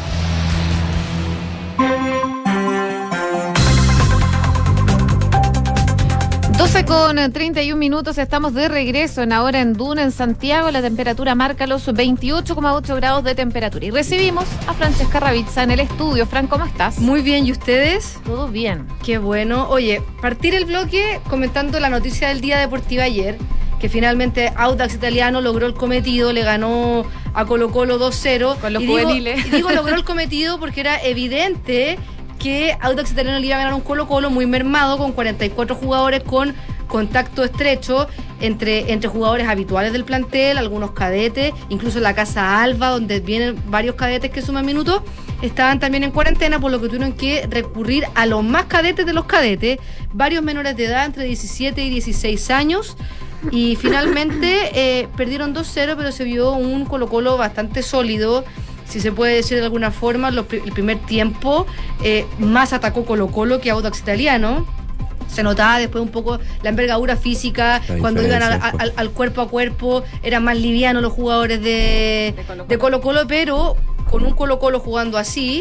doce con treinta y un minutos, estamos de regreso en Ahora en Duna, en Santiago. La temperatura marca los veintiocho coma ocho grados de temperatura. Y recibimos a Francesca Ravizza en el estudio. Fran, ¿cómo estás? Muy bien, ¿y ustedes? Todo bien. Qué bueno. Oye, partir el bloque comentando la noticia del día deportiva ayer, que finalmente Audax Italiano logró el cometido, le ganó a Colo-Colo dos cero. Con los y juveniles. Digo, y digo logró el cometido porque era evidente que Audax Italiano le iba a ganar un Colo-Colo muy mermado, con cuarenta y cuatro jugadores con contacto estrecho entre, entre jugadores habituales del plantel, algunos cadetes, incluso la Casa Alba, donde vienen varios cadetes que suman minutos, estaban también en cuarentena, por lo que tuvieron que recurrir a los más cadetes de los cadetes, varios menores de edad, entre diecisiete y dieciséis años, y finalmente eh, perdieron dos cero, pero se vio un Colo-Colo bastante sólido, si se puede decir de alguna forma. Los, el primer tiempo eh, más atacó Colo-Colo que Audax Italiano. Se notaba después un poco la envergadura física, cuando iban a, a, al, al cuerpo a cuerpo, eran más livianos los jugadores de, de Colo-Colo, pero con un Colo-Colo jugando así,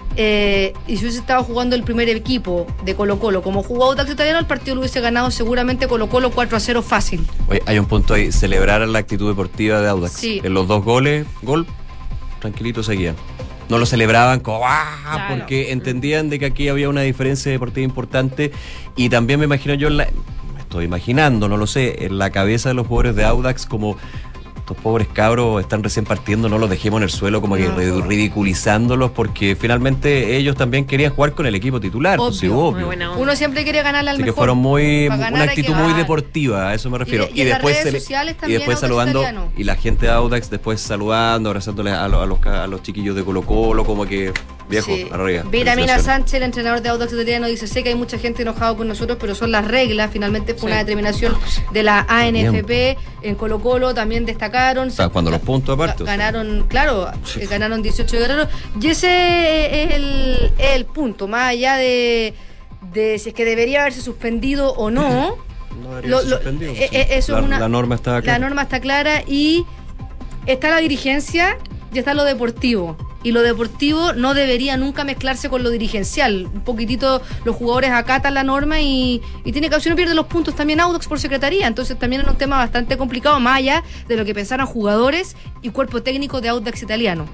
eh, y si hubiese estado jugando el primer equipo de Colo-Colo como jugó Audax Italiano, el partido lo hubiese ganado seguramente Colo-Colo cuatro a cero fácil. Oye, hay un punto ahí, celebrar la actitud deportiva de Audax. Sí. En los dos goles, gol, tranquilito seguían. No lo celebraban como ¡ah! Claro. Porque entendían de que aquí había una diferencia deportiva importante, y también me imagino yo, en la, me estoy imaginando, no lo sé, en la cabeza de los jugadores de Audax, como estos pobres cabros están recién partiendo, no los dejemos en el suelo como que no. ridiculizándolos, porque finalmente ellos también querían jugar con el equipo titular. Obvio, pues, sí, obvio. Uno siempre quiere ganarle al Así mejor. Que fueron muy, una actitud muy deportiva, a eso me refiero. Y, y, y después, se, y después saludando, italiano. Y la gente de Audax después saludando, abrazándole a, lo, a, los, a los chiquillos de Colo-Colo, como que viejo, sí. arriba. Vitamina Sánchez, el entrenador de Audax Italiano, dice: sé que hay mucha gente enojada con nosotros, pero son las reglas. Finalmente fue sí. una determinación de la A N F P. En Colo-Colo también destacaron. O sea, cuando los puntos aparte. Ganaron, o sea. claro, sí. ganaron dieciocho guerreros. Y ese es el, el punto, más allá de, de si es que debería haberse suspendido o no. No debería haberse suspendido. Eh, eh, eso la, es una, la norma está clara. La norma está clara y está la dirigencia y está lo deportivo. Y lo deportivo no debería nunca mezclarse con lo dirigencial. Un poquitito los jugadores acatan la norma y, y tiene que, si no pierde los puntos también Audax por secretaría. Entonces también es un tema bastante complicado, más allá de lo que pensaran jugadores y cuerpo técnico de Audax Italiano.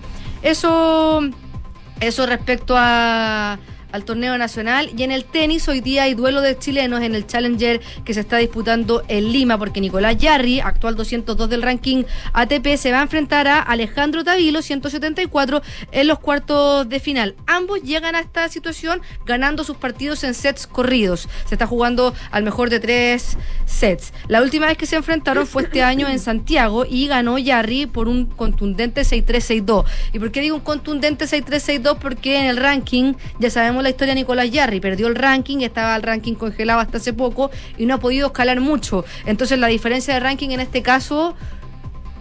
Eso, eso respecto a... al torneo nacional. Y en el tenis hoy día hay duelo de chilenos en el Challenger que se está disputando en Lima, porque Nicolás Jarry, actual doscientos dos del ranking A T P, se va a enfrentar a Alejandro Tavilo, ciento setenta y cuatro, en los cuartos de final. Ambos llegan a esta situación ganando sus partidos en sets corridos. Se está jugando al mejor de tres sets. La última vez que se enfrentaron fue este año en Santiago y ganó Jarry por un contundente seis tres seis dos. ¿Y por qué digo un contundente seis tres seis dos? Porque en el ranking, ya sabemos la historia de Nicolás Jarry, perdió el ranking, estaba el ranking congelado hasta hace poco y no ha podido escalar mucho. Entonces la diferencia de ranking en este caso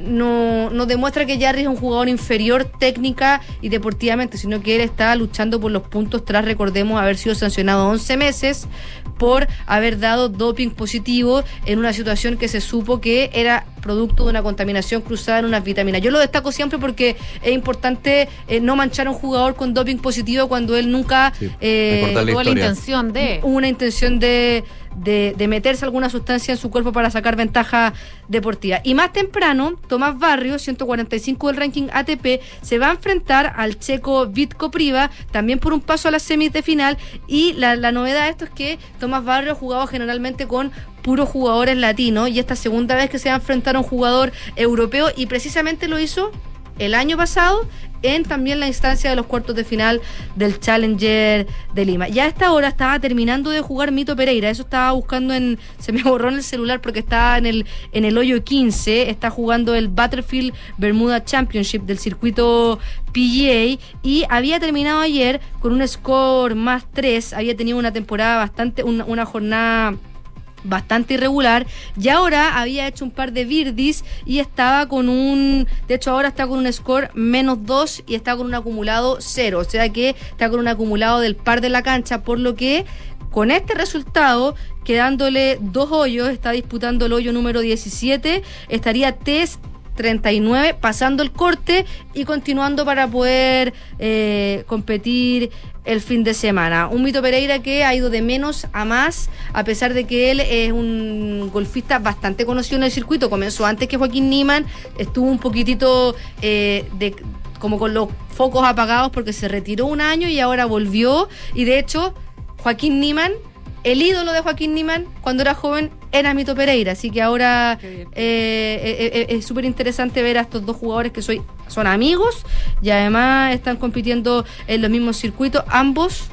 no, no demuestra que Jarry es un jugador inferior técnica y deportivamente, sino que él está luchando por los puntos tras, recordemos, haber sido sancionado once meses por haber dado doping positivo en una situación que se supo que era producto de una contaminación cruzada en unas vitaminas. Yo lo destaco siempre porque es importante eh, no manchar a un jugador con doping positivo cuando él nunca Sí, eh, la tuvo la historia. intención de... una intención de, de, de meterse alguna sustancia en su cuerpo para sacar ventaja deportiva. Y más temprano, Tomás Barrios, ciento cuarenta y cinco del ranking A T P, se va a enfrentar al checo Vitko Priva, también por un paso a las semis de final. Y la, la novedad de esto es que Tomás Barrios jugaba generalmente con puros jugadores latinos, y esta segunda vez que se va a enfrentar a un jugador europeo, y precisamente lo hizo el año pasado en también la instancia de los cuartos de final del Challenger de Lima. Ya a esta hora estaba terminando de jugar Mito Pereira, eso estaba buscando en, se me borró en el celular porque estaba en el en el hoyo quince, está jugando el Butterfield Bermuda Championship del circuito P G A, y había terminado ayer con un score más tres, había tenido una temporada bastante, una, una jornada bastante irregular, y ahora había hecho un par de birdies y estaba con un, de hecho ahora está con un score menos dos y está con un acumulado cero, o sea que está con un acumulado del par de la cancha, por lo que con este resultado, quedándole dos hoyos, está disputando el hoyo número diecisiete, estaría test treinta y nueve, pasando el corte y continuando para poder eh, competir el fin de semana. Un Mito Pereira que ha ido de menos a más, a pesar de que él es un golfista bastante conocido en el circuito. Comenzó antes que Joaquín Niemann, estuvo un poquitito eh, de como con los focos apagados porque se retiró un año y ahora volvió, y de hecho Joaquín Niemann, el ídolo de Joaquín Niemann cuando era joven era Mito Pereira, así que ahora eh, eh, eh, es súper interesante ver a estos dos jugadores que soy, son amigos y además están compitiendo en los mismos circuitos, ambos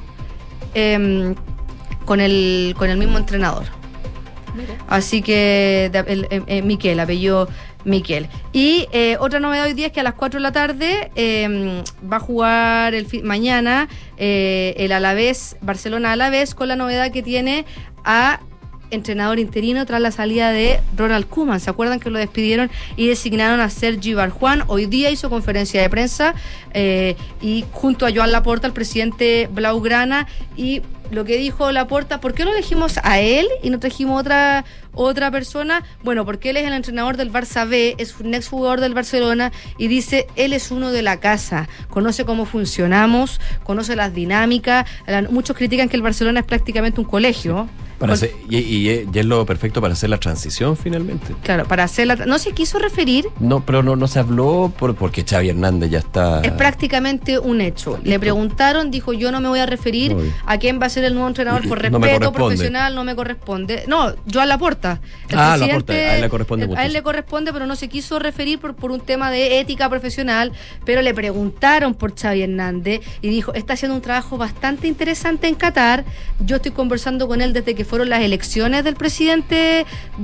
eh, con el con el mismo entrenador. Mira. Así que de, el, el, el Miquel, apellido Miquel. Y eh, otra novedad hoy día es que a las cuatro de la tarde eh, va a jugar el fi- mañana eh, el Alavés, Barcelona Alavés, con la novedad que tiene a entrenador interino tras la salida de Ronald Koeman. ¿Se acuerdan que lo despidieron y designaron a Sergi Barjuan? Hoy día hizo conferencia de prensa eh, y junto a Joan Laporta, el presidente Blaugrana, y lo que dijo Laporta, ¿por qué lo elegimos a él y no trajimos otra otra persona? Bueno, porque él es el entrenador del Barça B, es un exjugador del Barcelona, y dice, él es uno de la casa, conoce cómo funcionamos, conoce las dinámicas. Muchos critican que el Barcelona es prácticamente un colegio. Para Con, hacer, y, y, y es lo perfecto para hacer la transición finalmente. Claro, para hacer la... No se quiso referir... No, pero no, no se habló por, porque Xavi Hernández ya está... Es prácticamente un hecho. Listo. Le preguntaron, dijo, yo no me voy a referir no, a quién va a ser el nuevo entrenador por respeto no profesional, no me corresponde. No, Joan Laporta. El ah, Laporta, a él le corresponde el, mucho. A él le corresponde, pero no se quiso referir por, por un tema de ética profesional, pero le preguntaron por Xavi Hernández y dijo, está haciendo un trabajo bastante interesante en Qatar, yo estoy conversando con él desde que fueron las elecciones del presidente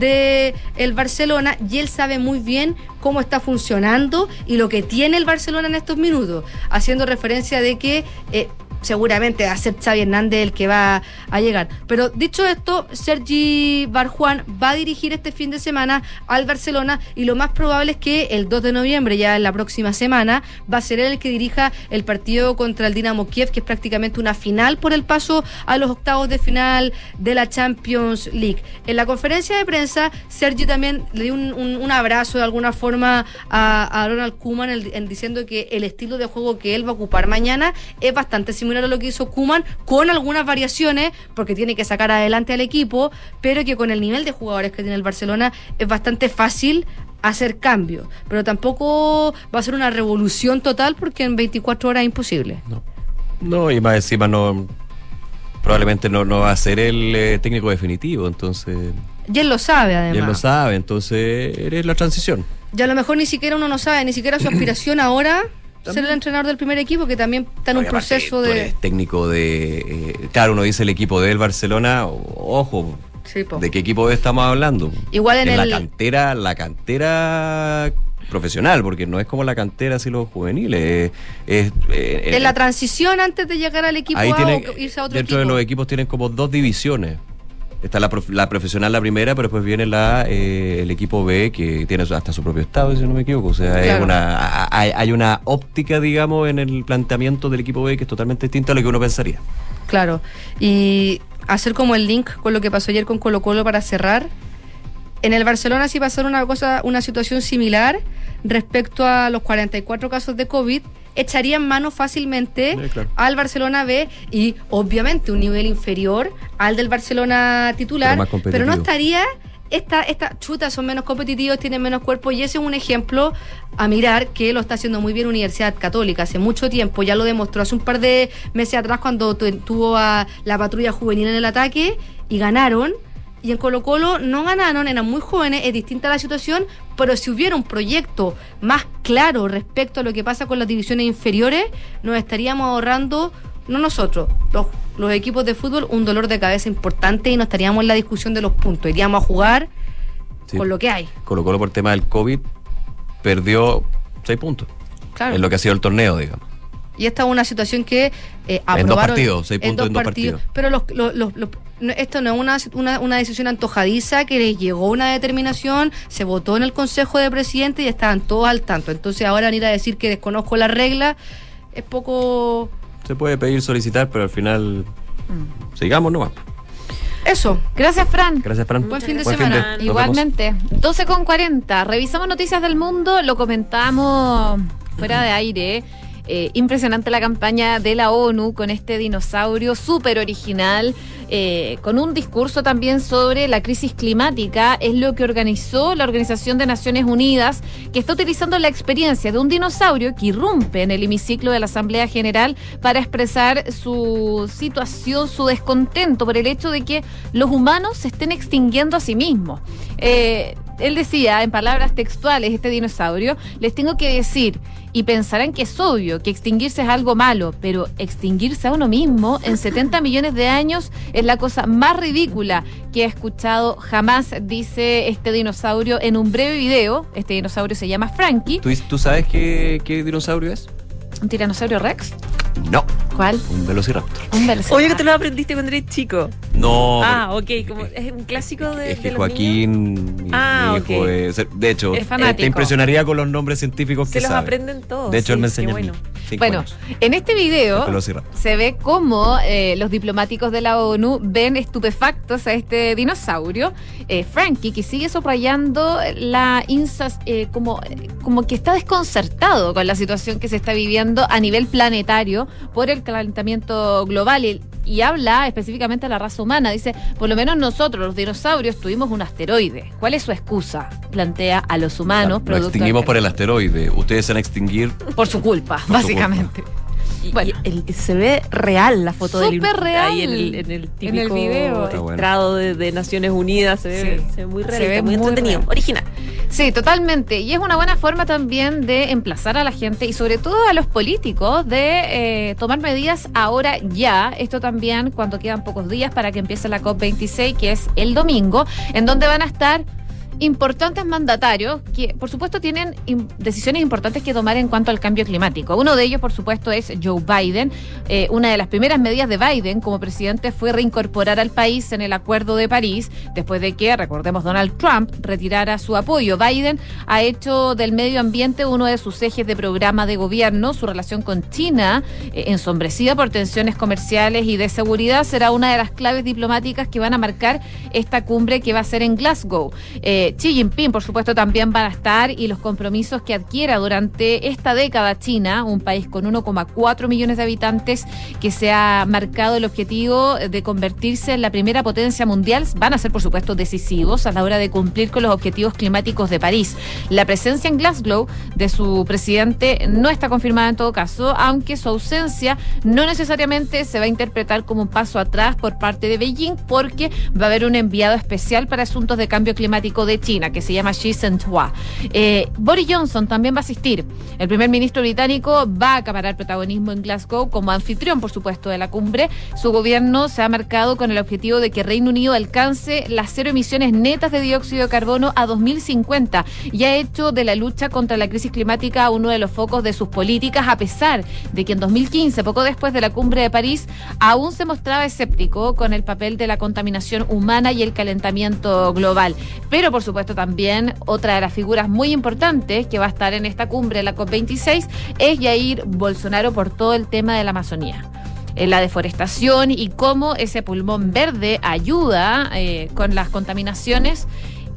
de el Barcelona y él sabe muy bien cómo está funcionando y lo que tiene el Barcelona en estos minutos, haciendo referencia de que eh, seguramente va a ser Xavi Hernández el que va a llegar. Pero dicho esto, Sergi Barjuan va a dirigir este fin de semana al Barcelona y lo más probable es que el dos de noviembre, ya en la próxima semana, va a ser él el que dirija el partido contra el Dinamo Kiev, que es prácticamente una final por el paso a los octavos de final de la Champions League. En la conferencia de prensa, Sergi también le dio un, un, un abrazo de alguna forma a, a Ronald Koeman en, en diciendo que el estilo de juego que él va a ocupar mañana es bastante similar a lo que hizo Koeman, con algunas variaciones porque tiene que sacar adelante al equipo, pero que con el nivel de jugadores que tiene el Barcelona es bastante fácil hacer cambios, pero tampoco va a ser una revolución total porque en veinticuatro horas es imposible. No, no y más encima no probablemente no, no va a ser el eh, técnico definitivo, entonces... Y él lo sabe además. Y él lo sabe, entonces eres la transición. Y a lo mejor ni siquiera uno no sabe, ni siquiera su aspiración ahora... ¿También? Ser el entrenador del primer equipo, que también está en un proceso de... Tú eres técnico de... Eh, claro, uno dice el equipo del Barcelona, ojo, sí, ¿de qué equipo estamos hablando? Igual en, en el... la cantera, la cantera profesional, porque no es como la cantera así los juveniles. Es, eh, en la transición antes de llegar al equipo ahí A tiene, o irse a otro dentro equipo. de los equipos tienen como dos divisiones. Está la, prof, la profesional, la primera, pero después viene la eh, el equipo B, que tiene hasta su propio estado, si no me equivoco. O sea, claro. es una, hay, hay una óptica, digamos, en el planteamiento del equipo B que es totalmente distinta a lo que uno pensaría. Claro. Y hacer como el link con lo que pasó ayer con Colo-Colo para cerrar. En el Barcelona sí pasó una cosa, una situación similar respecto a los cuarenta y cuatro casos de COVID. Echarían mano fácilmente sí, claro. al Barcelona B y obviamente un nivel inferior al del Barcelona titular, pero, pero no estaría, esta, esta chuta son menos competitivos, tienen menos cuerpo, y ese es un ejemplo a mirar que lo está haciendo muy bien Universidad Católica hace mucho tiempo, ya lo demostró hace un par de meses atrás cuando tu, tuvo a la patrulla juvenil en el ataque y ganaron. Y en Colo-Colo no ganaron, eran muy jóvenes, es distinta la situación, pero si hubiera un proyecto más claro respecto a lo que pasa con las divisiones inferiores, nos estaríamos ahorrando, no nosotros, los, los equipos de fútbol, un dolor de cabeza importante y no estaríamos en la discusión de los puntos, iríamos a jugar sí. con lo que hay. Colo-Colo por tema del COVID perdió seis puntos, claro. en lo que ha sido el torneo, digamos. Y esta es una situación que eh, aprobaron en dos partidos, seis puntos en dos, en dos partidos. partidos. Pero los, los, los, los, esto no es una, una, una decisión antojadiza, que les llegó una determinación, se votó en el Consejo de Presidentes y estaban todos al tanto. Entonces ahora venir a decir que desconozco las reglas es poco... Se puede pedir, solicitar, pero al final mm. sigamos nomás. Eso. Gracias, Fran. Gracias, Fran. Buen fin de Buen semana. Fin de... Igualmente. doce con cuarenta. Revisamos noticias del mundo, lo comentamos fuera de aire. Eh, impresionante la campaña de la ONU con este dinosaurio súper original, eh, con un discurso también sobre la crisis climática. Es lo que organizó la Organización de Naciones Unidas, que está utilizando la experiencia de un dinosaurio que irrumpe en el hemiciclo de la Asamblea General para expresar su situación, su descontento por el hecho de que los humanos se estén extinguiendo a sí mismos. Eh, él decía, en palabras textuales, este dinosaurio: les tengo que decir, y pensarán que es obvio, que extinguirse es algo malo, pero extinguirse a uno mismo en setenta millones de años es la cosa más ridícula que he escuchado jamás, dice este dinosaurio en un breve video. Este dinosaurio se llama Frankie. ¿Tú, tú sabes qué, qué dinosaurio es? ¿Un tiranosaurio Rex? No. ¿Cuál? Un velociraptor. Un velociraptor. Oye, que te lo aprendiste cuando eres chico. No. Ah, ok. Como, es un clásico de, es que de los Joaquín, niños. mi, ah, mi hijo, okay. es, de hecho, es fanático. te impresionaría con los nombres científicos Se que los sabe. aprenden todos. De hecho, sí, él me enseñó. Bueno, bueno años. En este video se ve cómo eh, los diplomáticos de la ONU ven estupefactos a este dinosaurio. Eh, Frankie, que sigue subrayando la insas, eh, como, como que está desconcertado con la situación que se está viviendo a nivel planetario por el calentamiento global, y, y habla específicamente a la raza humana. Dice, por lo menos nosotros, los dinosaurios, tuvimos un asteroide. ¿Cuál es su excusa? Plantea a los humanos. Lo extinguimos por el asteroide. Ustedes se van a extinguir por su culpa, por básicamente. Su culpa. Y, bueno, y el, se ve real la foto del súper real ahí en el, en el típico en el video estrado bueno. de, de Naciones Unidas. Se ve, sí. se ve muy real, se ve muy, muy entretenido, real. Original. Sí, totalmente. Y es una buena forma también de emplazar a la gente y sobre todo a los políticos de eh, tomar medidas ahora ya. Esto también cuando quedan pocos días para que empiece la COP veintiséis, que es el domingo, en donde van a estar importantes mandatarios que, por supuesto, tienen im- decisiones importantes que tomar en cuanto al cambio climático. Uno de ellos, por supuesto, es Joe Biden. Eh, una de las primeras medidas de Biden como presidente fue reincorporar al país en el Acuerdo de París, después de que, recordemos, Donald Trump retirara su apoyo. Biden ha hecho del medio ambiente uno de sus ejes de programa de gobierno. Su relación con China, eh, ensombrecida por tensiones comerciales y de seguridad, será una de las claves diplomáticas que van a marcar esta cumbre que va a ser en Glasgow. Eh, Xi Jinping, por supuesto, también van a estar, y los compromisos que adquiera durante esta década China, un país con uno coma cuatro millones de habitantes que se ha marcado el objetivo de convertirse en la primera potencia mundial, van a ser, por supuesto, decisivos a la hora de cumplir con los objetivos climáticos de París. La presencia en Glasgow de su presidente no está confirmada en todo caso, aunque su ausencia no necesariamente se va a interpretar como un paso atrás por parte de Beijing, porque va a haber un enviado especial para asuntos de cambio climático de de China, que se llama Xi Jinping. Eh, Boris Johnson también va a asistir. El primer ministro británico va a acaparar protagonismo en Glasgow como anfitrión, por supuesto, de la cumbre. Su gobierno se ha marcado con el objetivo de que Reino Unido alcance las cero emisiones netas de dióxido de carbono a dos mil cincuenta y ha hecho de la lucha contra la crisis climática uno de los focos de sus políticas, a pesar de que en dos mil quince, poco después de la cumbre de París, aún se mostraba escéptico con el papel de la contaminación humana y el calentamiento global. Pero, por supuesto, también otra de las figuras muy importantes que va a estar en esta cumbre, la COP veintiséis, es Jair Bolsonaro por todo el tema de la Amazonía. La deforestación y cómo ese pulmón verde ayuda eh, con las contaminaciones,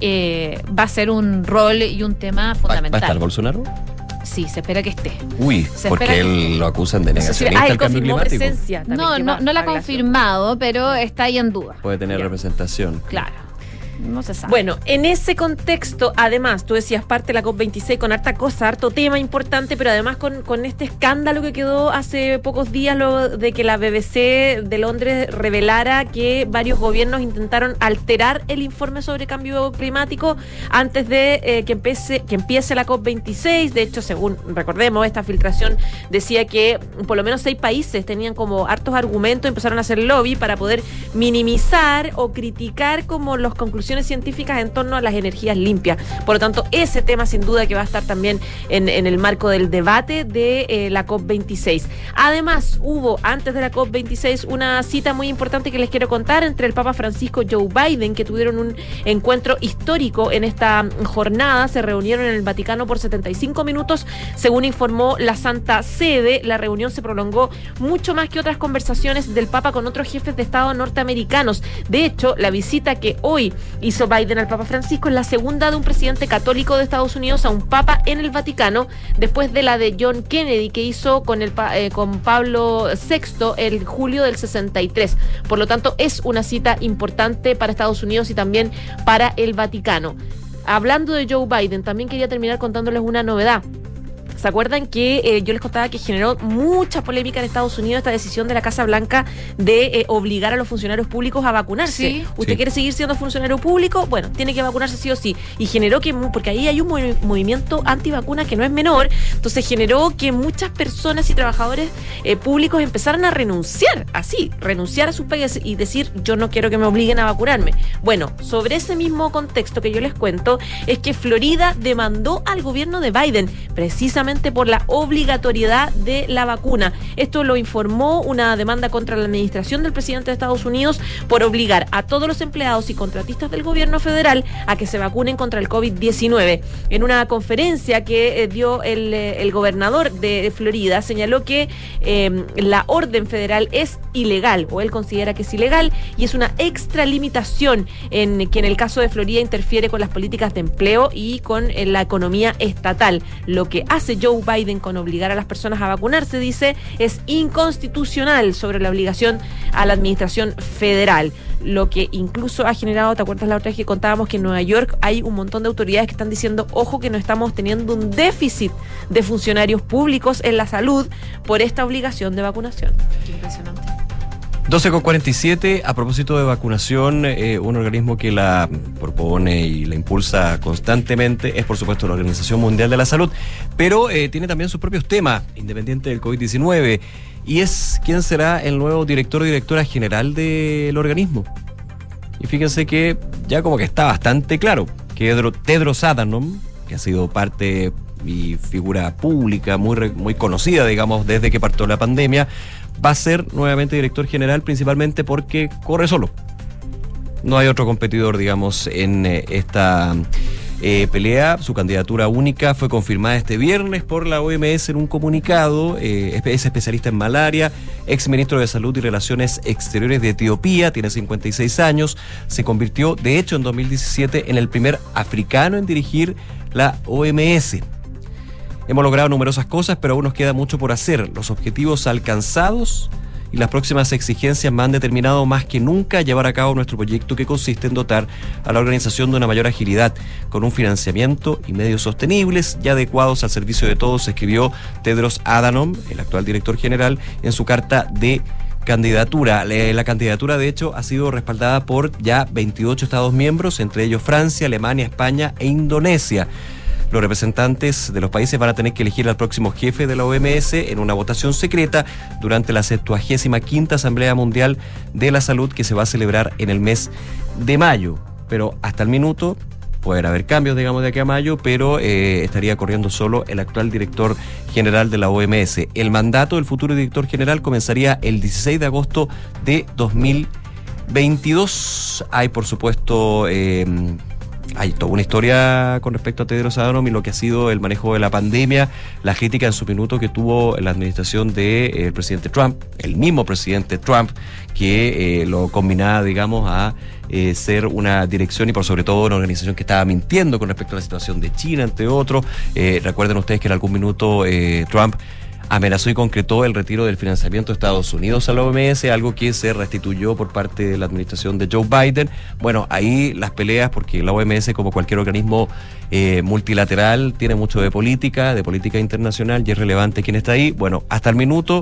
eh, va a ser un rol y un tema fundamental. ¿Va a estar Bolsonaro? Sí, se espera que esté. Uy, se porque él que... lo acusan de negacionista ah, al cambio climático. No, no, no la ha confirmado, pero está ahí en duda. Puede tener ya. representación. Claro. No se sabe. Bueno, en ese contexto, además, tú decías parte de la COP veintiséis con harta cosa, harto tema importante, pero además con, con este escándalo que quedó hace pocos días luego de que la B B C de Londres revelara que varios gobiernos intentaron alterar el informe sobre cambio climático antes de eh, que empiece que empiece la COP veintiséis. De hecho, según recordemos, esta filtración decía que por lo menos seis países tenían como hartos argumentos, empezaron a hacer lobby para poder minimizar o criticar como las conclusiones científicas en torno a las energías limpias. Por lo tanto, ese tema sin duda que va a estar también en, en el marco del debate de eh, la COP veintiséis. Además, hubo antes de la COP veintiséis una cita muy importante que les quiero contar entre el Papa Francisco y Joe Biden, que tuvieron un encuentro histórico en esta jornada. Se reunieron en el Vaticano por setenta y cinco minutos, según informó la Santa Sede. La reunión se prolongó mucho más que otras conversaciones del Papa con otros jefes de Estado norteamericanos. De hecho, la visita que hoy hizo Biden al Papa Francisco es la segunda de un presidente católico de Estados Unidos a un papa en el Vaticano, después de la de John Kennedy que hizo con el eh, con Pablo sexto el julio del sesenta y tres. Por lo tanto, es una cita importante para Estados Unidos y también para el Vaticano. Hablando de Joe Biden, también quería terminar contándoles una novedad. ¿Se acuerdan que eh, yo les contaba que generó mucha polémica en Estados Unidos esta decisión de la Casa Blanca de eh, obligar a los funcionarios públicos a vacunarse? Sí. ¿Usted Sí. quiere seguir siendo funcionario público? Bueno, tiene que vacunarse sí o sí. Y generó que, porque ahí hay un movi- movimiento antivacuna que no es menor, entonces generó que muchas personas y trabajadores eh, públicos empezaran a renunciar, así, renunciar a sus países y decir, yo no quiero que me obliguen a vacunarme. Bueno, sobre ese mismo contexto que yo les cuento, es que Florida demandó al gobierno de Biden, precisamente por la obligatoriedad de la vacuna. Esto lo informó una demanda contra la administración del presidente de Estados Unidos por obligar a todos los empleados y contratistas del gobierno federal a que se vacunen contra el COVID diecinueve. En una conferencia que eh, dio el, eh, el gobernador de Florida, señaló que eh, la orden federal es ilegal, o él considera que es ilegal, y es una extralimitación en que en el caso de Florida interfiere con las políticas de empleo y con eh, la economía estatal. Lo que hace Joe Biden con obligar a las personas a vacunarse, dice, es inconstitucional sobre la obligación a la administración federal. Lo que incluso ha generado, ¿te acuerdas la otra vez que contábamos que en Nueva York hay un montón de autoridades que están diciendo, ojo que no estamos teniendo un déficit de funcionarios públicos en la salud por esta obligación de vacunación? Qué impresionante. doce con cuarenta y siete, a propósito de vacunación, eh, un organismo que la propone y la impulsa constantemente es, por supuesto, la Organización Mundial de la Salud, pero eh, tiene también sus propios temas, independiente del COVID diecinueve, y es quién será el nuevo director o directora general del organismo. Y fíjense que ya como que está bastante claro que Tedros Adhanom, que ha sido parte y figura pública muy, re, muy conocida, digamos, desde que partió la pandemia, va a ser nuevamente director general, principalmente porque corre solo. No hay otro competidor, digamos, en eh, esta eh, pelea. Su candidatura única fue confirmada este viernes por la O M S en un comunicado. Eh, es especialista en malaria, ex ministro de Salud y Relaciones Exteriores de Etiopía, tiene cincuenta y seis años. Se convirtió, de hecho, en dos mil diecisiete en el primer africano en dirigir la O M S. Hemos logrado numerosas cosas, pero aún nos queda mucho por hacer. Los objetivos alcanzados y las próximas exigencias me han determinado más que nunca a llevar a cabo nuestro proyecto, que consiste en dotar a la organización de una mayor agilidad, con un financiamiento y medios sostenibles y adecuados al servicio de todos, escribió Tedros Adhanom, el actual director general, en su carta de candidatura. La candidatura, de hecho, ha sido respaldada por ya veintiocho Estados miembros, entre ellos Francia, Alemania, España e Indonesia. Los representantes de los países van a tener que elegir al próximo jefe de la O M S en una votación secreta durante la septuagésima quinta Asamblea Mundial de la Salud, que se va a celebrar en el mes de mayo. Pero hasta el minuto pueden haber cambios, digamos, de aquí a mayo, pero eh, estaría corriendo solo el actual director general de la O M S. El mandato del futuro director general comenzaría el dieciséis de agosto de dos mil veintidós. Hay, por supuesto, eh, hay toda una historia con respecto a Tedros Adhanom y lo que ha sido el manejo de la pandemia, la crítica en su minuto que tuvo la administración del eh, presidente Trump, el mismo presidente Trump, que eh, lo combinaba, digamos, a eh, ser una dirección y por sobre todo una organización que estaba mintiendo con respecto a la situación de China, entre otros. Eh, recuerden ustedes que en algún minuto eh, Trump amenazó y concretó el retiro del financiamiento de Estados Unidos a la O M S, algo que se restituyó por parte de la administración de Joe Biden. Bueno, ahí las peleas, porque la O M S, como cualquier organismo eh, multilateral, tiene mucho de política, de política internacional, y es relevante quién está ahí. Bueno, hasta el minuto,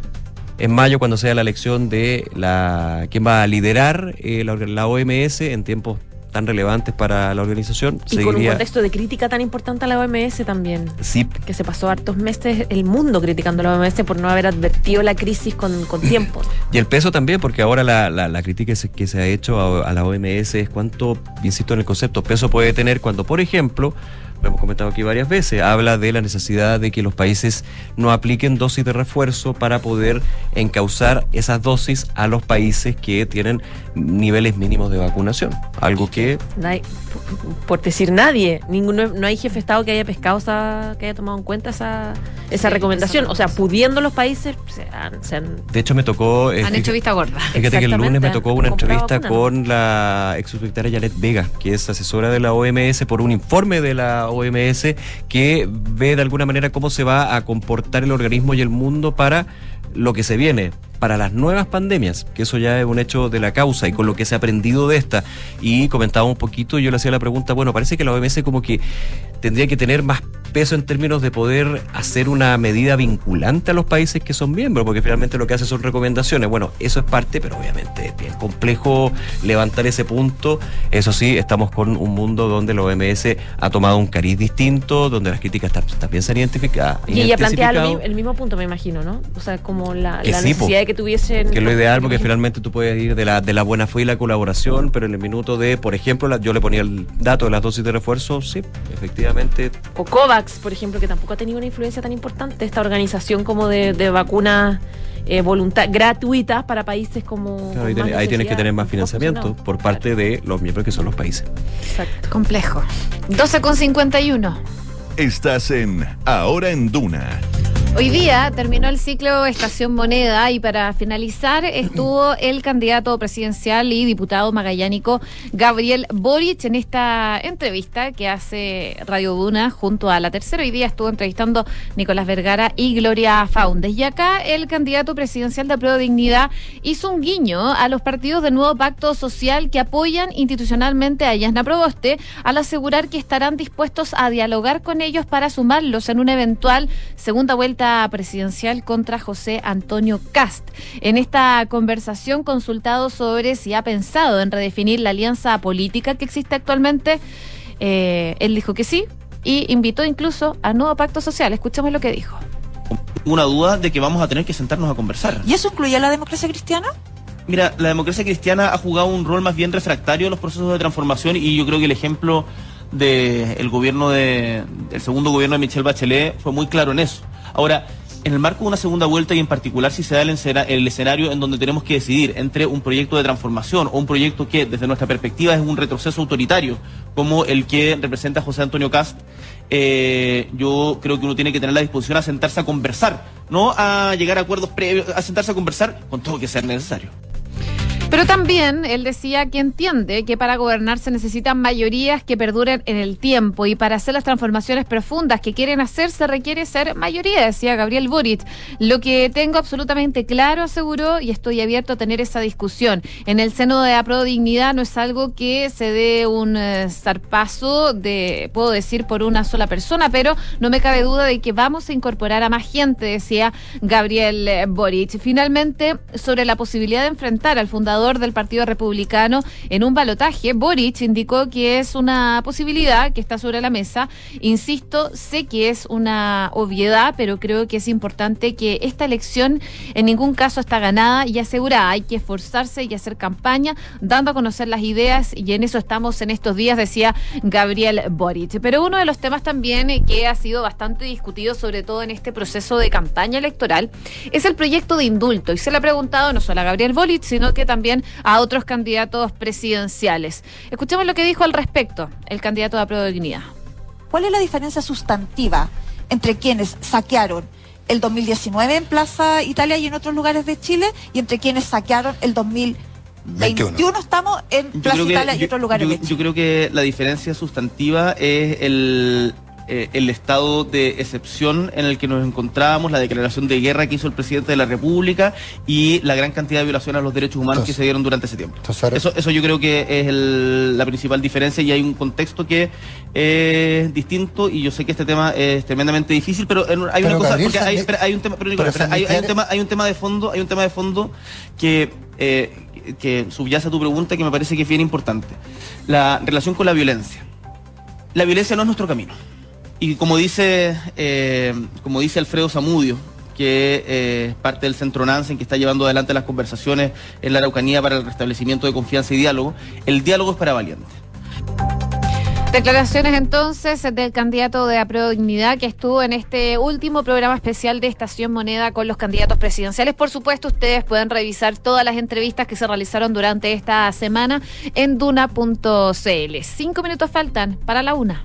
en mayo, cuando sea la elección de la quién va a liderar eh, la, la O M S en tiempos tan relevantes para la organización. Y seguiría, con un contexto de crítica tan importante a la O M S también. Sí. Que se pasó hartos meses el mundo criticando a la O M S por no haber advertido la crisis con, con tiempo. Y el peso también, porque ahora la, la, la crítica que se ha hecho a, a la O M S es cuánto, insisto en el concepto, peso puede tener cuando, por ejemplo, lo hemos comentado aquí varias veces, habla de la necesidad de que los países no apliquen dosis de refuerzo para poder encauzar esas dosis a los países que tienen niveles mínimos de vacunación. Algo que... No hay, por decir nadie, ninguno, no hay jefe de Estado que haya pescado, esa, que haya tomado en cuenta esa, esa sí, recomendación. Esa o sea, pudiendo los países, se han... Se han de hecho, me tocó... Han eh, hecho vista gorda. Fíjate que el lunes me tocó una entrevista con la ex subsecretaria Janet Vega, que es asesora de la O M S, por un informe de la O M S que ve de alguna manera cómo se va a comportar el organismo y el mundo para lo que se viene, para las nuevas pandemias, que eso ya es un hecho de la causa y con lo que se ha aprendido de esta. Y comentaba un poquito, yo le hacía la pregunta, bueno, parece que la O M S como que tendría que tener más peso en términos de poder hacer una medida vinculante a los países que son miembros, porque finalmente lo que hace son recomendaciones. Bueno, eso es parte, pero obviamente es bien complejo levantar ese punto. Eso sí, estamos con un mundo donde la O M S ha tomado un cariz distinto, donde las críticas también se han identificado. Y ella plantea el, el mismo punto, me imagino, ¿no? O sea, como la, la sí, necesidad de que tuviesen... Que es lo ideal, porque finalmente tú puedes ir de la, de la buena fe y la colaboración, pero en el minuto de, por ejemplo, la, yo le ponía el dato de las dosis de refuerzo, sí, efectivamente. O COVAX, por ejemplo, que tampoco ha tenido una influencia tan importante, esta organización como de, de vacunas eh, voluntad gratuitas para países como... Claro, ahí, ten, ahí tienes que tener más financiamiento por parte claro. de los miembros que son los países. Exacto. Complejo. doce con cincuenta y uno. Estás en Ahora en Duna. Hoy día terminó el ciclo Estación Moneda y para finalizar estuvo el candidato presidencial y diputado magallánico Gabriel Boric en esta entrevista que hace Radio Duna junto a La Tercera. Hoy día estuvo entrevistando Nicolás Vergara y Gloria Faundes. Y acá el candidato presidencial de Apruebo Dignidad hizo un guiño a los partidos del nuevo pacto social que apoyan institucionalmente a Yasna Proboste al asegurar que estarán dispuestos a dialogar con ellos para sumarlos en una eventual segunda vuelta presidencial contra José Antonio Kast. En esta conversación consultado sobre si ha pensado en redefinir la alianza política que existe actualmente, eh, él dijo que sí y invitó incluso a nuevo pacto social. Escuchemos lo que dijo. Una duda de que vamos a tener que sentarnos a conversar. ¿Y eso incluye a la democracia cristiana? Mira, la democracia cristiana ha jugado un rol más bien refractario en los procesos de transformación y yo creo que el ejemplo del gobierno de, el segundo gobierno de Michelle Bachelet fue muy claro en eso. Ahora, en el marco de una segunda vuelta y en particular si se da el, el escenario en donde tenemos que decidir entre un proyecto de transformación o un proyecto que desde nuestra perspectiva es un retroceso autoritario como el que representa José Antonio Kast, eh, yo creo que uno tiene que tener la disposición a sentarse a conversar, no a llegar a acuerdos previos, a sentarse a conversar con todo que sea necesario. Pero también él decía que entiende que para gobernar se necesitan mayorías que perduren en el tiempo y para hacer las transformaciones profundas que quieren hacer se requiere ser mayoría, decía Gabriel Boric. Lo que tengo absolutamente claro, aseguró, y estoy abierto a tener esa discusión. En el seno de Apruebo Dignidad no es algo que se dé un eh, zarpazo de, puedo decir, por una sola persona, pero no me cabe duda de que vamos a incorporar a más gente, decía Gabriel Boric. Finalmente, sobre la posibilidad de enfrentar al fundador del Partido Republicano en un balotaje, Boric indicó que es una posibilidad que está sobre la mesa. Insisto, sé que es una obviedad, pero creo que es importante que esta elección en ningún caso está ganada y asegura, hay que esforzarse y hacer campaña, dando a conocer las ideas, y en eso estamos en estos días, decía Gabriel Boric. Pero uno de los temas también eh, que ha sido bastante discutido, sobre todo en este proceso de campaña electoral, es el proyecto de indulto, y se le ha preguntado no solo a Gabriel Boric, sino que también a otros candidatos presidenciales. Escuchemos lo que dijo al respecto el candidato de Apruebo Dignidad. ¿Cuál es la diferencia sustantiva entre quienes saquearon el dos mil diecinueve en Plaza Italia y en otros lugares de Chile y entre quienes saquearon el dos mil veintiuno? Estamos en Plaza Italia y otros lugares yo, de Chile. Yo creo que la diferencia sustantiva es el... Eh, el estado de excepción en el que nos encontrábamos, la declaración de guerra que hizo el presidente de la República y la gran cantidad de violaciones a los derechos humanos entonces, que se dieron durante ese tiempo. Entonces, eso, eso yo creo que es el, la principal diferencia, y hay un contexto que es distinto, y yo sé que este tema es tremendamente difícil, pero hay una pero cosa, porque hay, espera, hay un tema, pero Nicolás, espera, hay, hay un tema, hay un tema de fondo, hay un tema de fondo que eh, que subyace a tu pregunta, que me parece que es bien importante. La relación con la violencia. La violencia no es nuestro camino. Y como dice eh, como dice Alfredo Zamudio, que es eh, parte del Centro Nansen, que está llevando adelante las conversaciones en la Araucanía para el restablecimiento de confianza y diálogo, el diálogo es para valientes. Declaraciones entonces del candidato de Apruebo Dignidad, que estuvo en este último programa especial de Estación Moneda con los candidatos presidenciales. Por supuesto, ustedes pueden revisar todas las entrevistas que se realizaron durante esta semana en duna punto c l. Cinco minutos faltan para la una.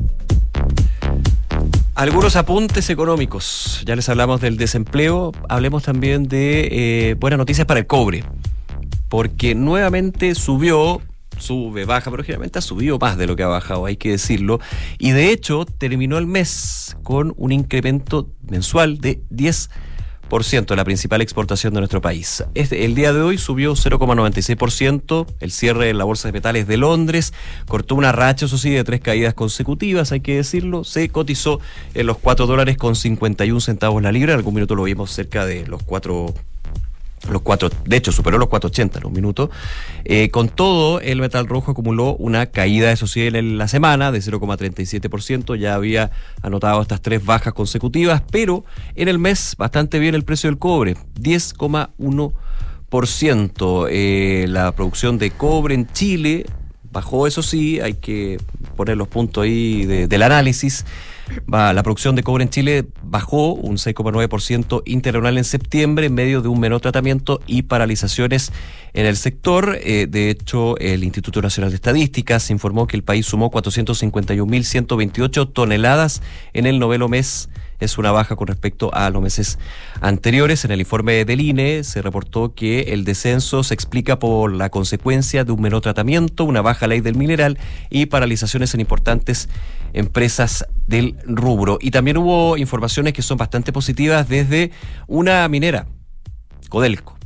Algunos apuntes económicos. Ya les hablamos del desempleo. Hablemos también de eh, buenas noticias para el cobre, porque nuevamente subió, sube, baja, pero generalmente ha subido más de lo que ha bajado, hay que decirlo. Y de hecho terminó el mes con un incremento mensual de diez por ciento, la principal exportación de nuestro país. Este, el día de hoy subió cero coma noventa y seis por ciento, el cierre en la Bolsa de Metales de Londres cortó una racha, eso sí, de tres caídas consecutivas, hay que decirlo. Se cotizó en los cuatro dólares con cincuenta y un centavos la libra, en algún minuto lo vimos cerca de los cuatro... Los cuatro, de hecho, superó los cuatro ochenta en un minuto. Eh, con todo, el metal rojo acumuló una caída, eso sí, en la semana de cero coma treinta y siete por ciento. Ya había anotado estas tres bajas consecutivas, pero en el mes bastante bien el precio del cobre, diez coma uno por ciento. Eh, la producción de cobre en Chile bajó, eso sí, hay que poner los puntos ahí de, del análisis. Va, la producción de cobre en Chile bajó un seis coma nueve por ciento interanual en septiembre en medio de un menor tratamiento y paralizaciones en el sector. Eh, de hecho, el Instituto Nacional de Estadísticas informó que el país sumó cuatrocientos cincuenta y un mil ciento veintiocho toneladas en el noveno mes. Es una baja con respecto a los meses anteriores. En el informe del I N E se reportó que el descenso se explica por la consecuencia de un menor tratamiento, una baja ley del mineral y paralizaciones en importantes empresas del rubro. Y también hubo informaciones que son bastante positivas desde una minera, Codelco.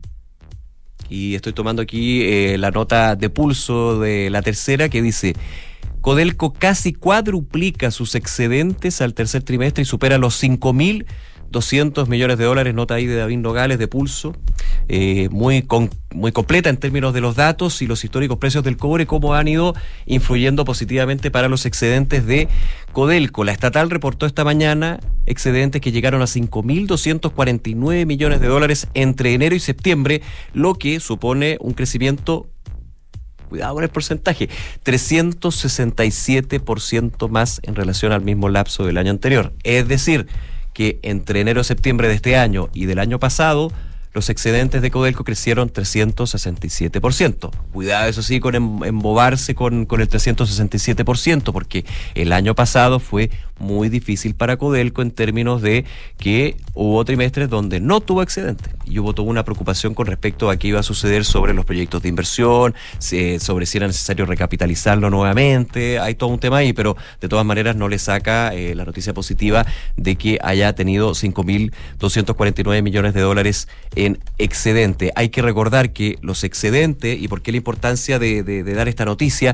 Y estoy tomando aquí eh, la nota de pulso de La Tercera, que dice: Codelco casi cuadruplica sus excedentes al tercer trimestre y supera los cinco mil doscientos millones de dólares. Nota ahí de David Nogales de Pulso, eh, muy, con, muy completa en términos de los datos y los históricos precios del cobre, cómo han ido influyendo positivamente para los excedentes de Codelco. La estatal reportó esta mañana excedentes que llegaron a cinco mil doscientos cuarenta y nueve millones de dólares entre enero y septiembre, lo que supone un crecimiento, cuidado con el porcentaje, trescientos sesenta y siete por ciento más en relación al mismo lapso del año anterior. Es decir, que entre enero y septiembre de este año y del año pasado, los excedentes de Codelco crecieron trescientos sesenta y siete por ciento. Cuidado, eso sí, con em- embobarse con, con el trescientos sesenta y siete por ciento, porque el año pasado fue muy difícil para Codelco en términos de que hubo trimestres donde no tuvo excedente y hubo toda una preocupación con respecto a qué iba a suceder sobre los proyectos de inversión, si, sobre si era necesario recapitalizarlo nuevamente. Hay todo un tema ahí, pero de todas maneras no le saca eh, la noticia positiva de que haya tenido cinco mil doscientos cuarenta y nueve millones de dólares en excedente. Hay que recordar que los excedentes, y por qué la importancia de, de, de dar esta noticia,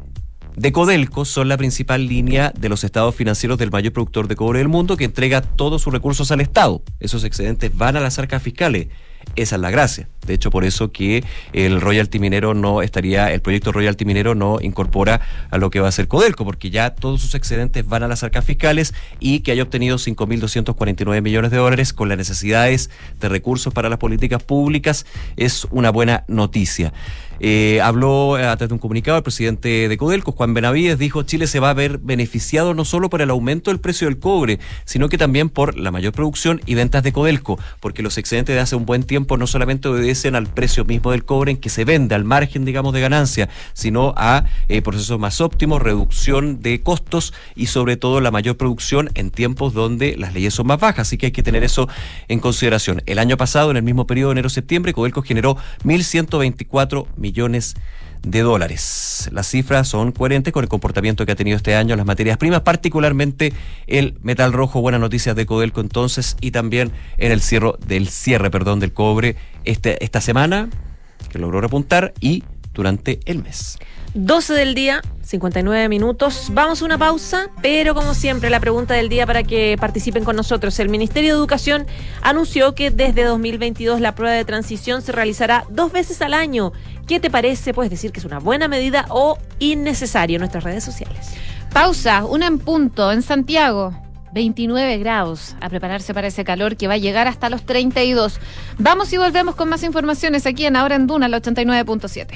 de Codelco son la principal línea de los estados financieros del mayor productor de cobre del mundo, que entrega todos sus recursos al Estado. Esos excedentes van a las arcas fiscales. Esa es la gracia. De hecho, por eso que el royalty minero no estaría, el proyecto royalty minero no incorpora a lo que va a ser Codelco, porque ya todos sus excedentes van a las arcas fiscales, y que haya obtenido cinco mil doscientos cuarenta y nueve millones de dólares con las necesidades de recursos para las políticas públicas es una buena noticia. Eh, habló a través de un comunicado el presidente de Codelco, Juan Benavides, dijo: Chile se va a ver beneficiado no solo por el aumento del precio del cobre, sino que también por la mayor producción y ventas de Codelco, porque los excedentes de hace un buen tiempo no solamente obedecen al precio mismo del cobre en que se vende, al margen, digamos, de ganancia, sino a eh, procesos más óptimos, reducción de costos y sobre todo la mayor producción en tiempos donde las leyes son más bajas. Así que hay que tener eso en consideración. El año pasado, en el mismo periodo, enero-septiembre, Codelco generó mil ciento veinticuatro millones de dólares. Las cifras son coherentes con el comportamiento que ha tenido este año las materias primas, particularmente el metal rojo. Buenas noticias de Codelco entonces, y también en el cierre del cierre, perdón, del cobre este, esta semana, que logró repuntar, y durante el mes. doce del día, cincuenta y nueve minutos. Vamos a una pausa, pero como siempre, la pregunta del día para que participen con nosotros. El Ministerio de Educación anunció que desde dos mil veintidós la prueba de transición se realizará dos veces al año. ¿Qué te parece? Puedes decir que es una buena medida o innecesario en nuestras redes sociales. Pausa, una en punto, en Santiago. veintinueve grados, a prepararse para ese calor que va a llegar hasta los treinta y dos. Vamos y volvemos con más informaciones aquí en Ahora en Duna, la ochenta y nueve punto siete.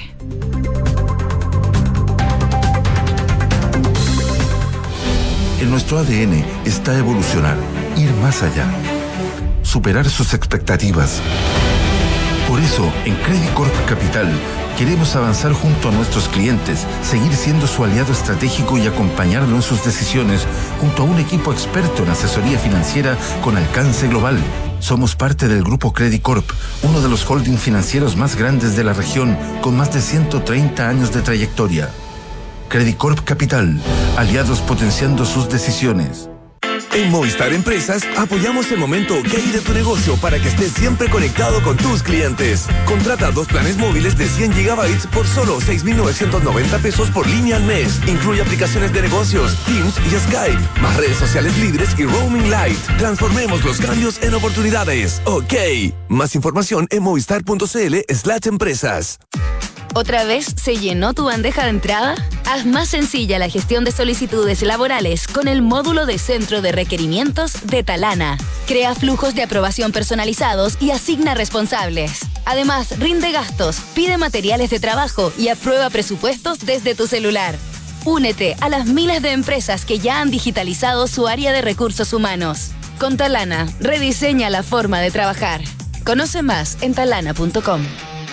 En nuestro A D N está evolucionar, ir más allá, superar sus expectativas. Por eso, en Credit Corp Capital, queremos avanzar junto a nuestros clientes, seguir siendo su aliado estratégico y acompañarlo en sus decisiones junto a un equipo experto en asesoría financiera con alcance global. Somos parte del Grupo Credit Corp, uno de los holdings financieros más grandes de la región, con más de ciento treinta años de trayectoria. Credit Corp Capital, aliados potenciando sus decisiones. En Movistar Empresas apoyamos el momento OK de tu negocio para que estés siempre conectado con tus clientes. Contrata dos planes móviles de cien gigabytes por solo seis mil novecientos noventa pesos por línea al mes. Incluye aplicaciones de negocios, Teams y Skype, más redes sociales libres y roaming light. Transformemos los cambios en oportunidades. OK. Más información en movistar.cl slash empresas. ¿Otra vez se llenó tu bandeja de entrada? Haz más sencilla la gestión de solicitudes laborales con el módulo de Centro de Requerimientos de Talana. Crea flujos de aprobación personalizados y asigna responsables. Además, rinde gastos, pide materiales de trabajo y aprueba presupuestos desde tu celular. Únete a las miles de empresas que ya han digitalizado su área de recursos humanos. Con Talana, rediseña la forma de trabajar. Conoce más en talana punto com.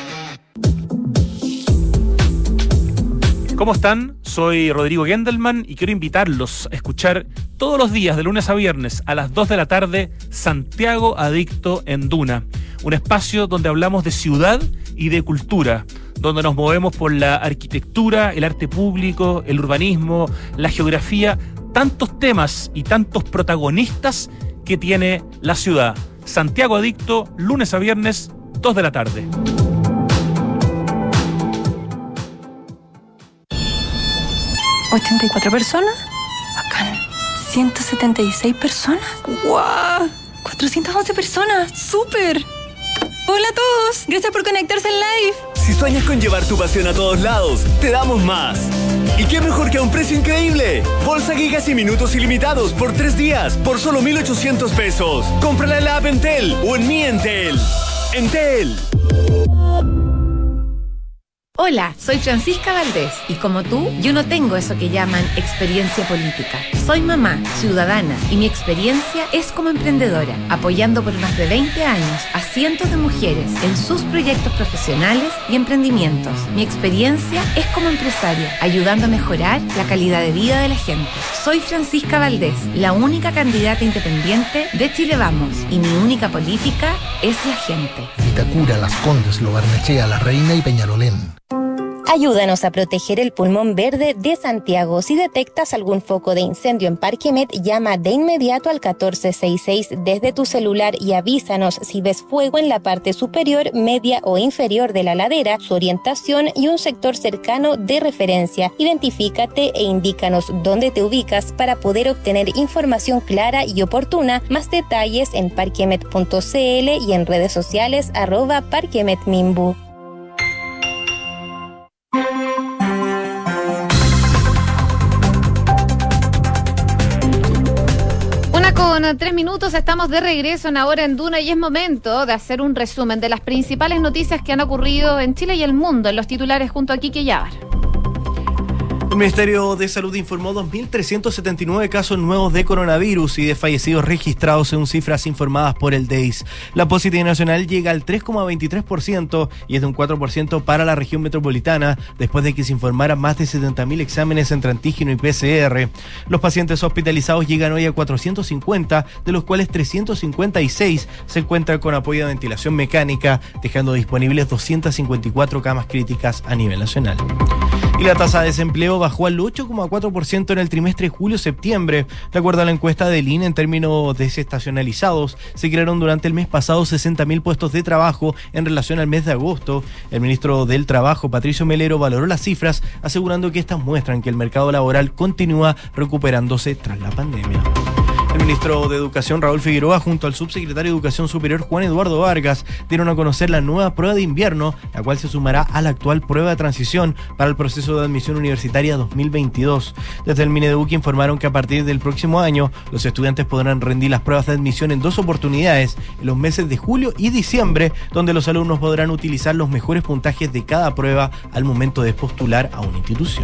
¿Cómo están? Soy Rodrigo Gendelman y quiero invitarlos a escuchar todos los días, de lunes a viernes, a las dos de la tarde, Santiago Adicto en Duna. Un espacio donde hablamos de ciudad y de cultura, donde nos movemos por la arquitectura, el arte público, el urbanismo, la geografía, tantos temas y tantos protagonistas que tiene la ciudad. Santiago Adicto, lunes a viernes, dos de la tarde. ¿ochenta y cuatro personas? Bacán. ¿ciento setenta y seis personas? ¡Guau! ¡cuatrocientas once personas! ¡Súper! ¡Hola a todos! Gracias por conectarse en live. Si sueñas con llevar tu pasión a todos lados, te damos más. ¿Y qué mejor que a un precio increíble? Bolsa, gigas y minutos ilimitados por tres días por solo mil ochocientos pesos. Cómprala en la app Entel o en mi Entel. Entel. Hola, soy Francisca Valdés y como tú, yo no tengo eso que llaman experiencia política. Soy mamá, ciudadana y mi experiencia es como emprendedora, apoyando por más de veinte años a cientos de mujeres en sus proyectos profesionales y emprendimientos. Mi experiencia es como empresaria, ayudando a mejorar la calidad de vida de la gente. Soy Francisca Valdés, la única candidata independiente de Chile Vamos y mi única política es la gente. Vitacura, Las Condes, Lo Barnechea, La Reina y Peñalolén. Ayúdanos a proteger el pulmón verde de Santiago. Si detectas algún foco de incendio en Parque Met, llama de inmediato al catorce sesenta y seis desde tu celular y avísanos si ves fuego en la parte superior, media o inferior de la ladera, su orientación y un sector cercano de referencia. Identifícate e indícanos dónde te ubicas para poder obtener información clara y oportuna. Más detalles en parquemet punto cl y en redes sociales arroba parquemetmimbu. Con tres minutos estamos de regreso en Ahora en Duna y es momento de hacer un resumen de las principales noticias que han ocurrido en Chile y el mundo en los titulares junto a Kike Yabar. El Ministerio de Salud informó dos mil trescientos setenta y nueve casos nuevos de coronavirus y de fallecidos registrados según cifras informadas por el D E I S. La positividad nacional llega al tres coma veintitrés por ciento y es de un cuatro por ciento para la región metropolitana, después de que se informaran más de setenta mil exámenes entre antígeno y P C R. Los pacientes hospitalizados llegan hoy a cuatrocientos cincuenta, de los cuales trescientos cincuenta y seis se encuentran con apoyo de ventilación mecánica, dejando disponibles doscientas cincuenta y cuatro camas críticas a nivel nacional. Y la tasa de desempleo bajó al ocho coma cuatro por ciento en el trimestre julio-septiembre. De acuerdo a la encuesta del I N E, en términos desestacionalizados, se crearon durante el mes pasado sesenta mil puestos de trabajo en relación al mes de agosto. El ministro del Trabajo, Patricio Melero, valoró las cifras, asegurando que estas muestran que el mercado laboral continúa recuperándose tras la pandemia. El ministro de Educación, Raúl Figueroa, junto al subsecretario de Educación Superior, Juan Eduardo Vargas, dieron a conocer la nueva prueba de invierno, la cual se sumará a la actual prueba de transición para el proceso de admisión universitaria dos mil veintidós. Desde el Mineduc informaron que a partir del próximo año, los estudiantes podrán rendir las pruebas de admisión en dos oportunidades, en los meses de julio y diciembre, donde los alumnos podrán utilizar los mejores puntajes de cada prueba al momento de postular a una institución.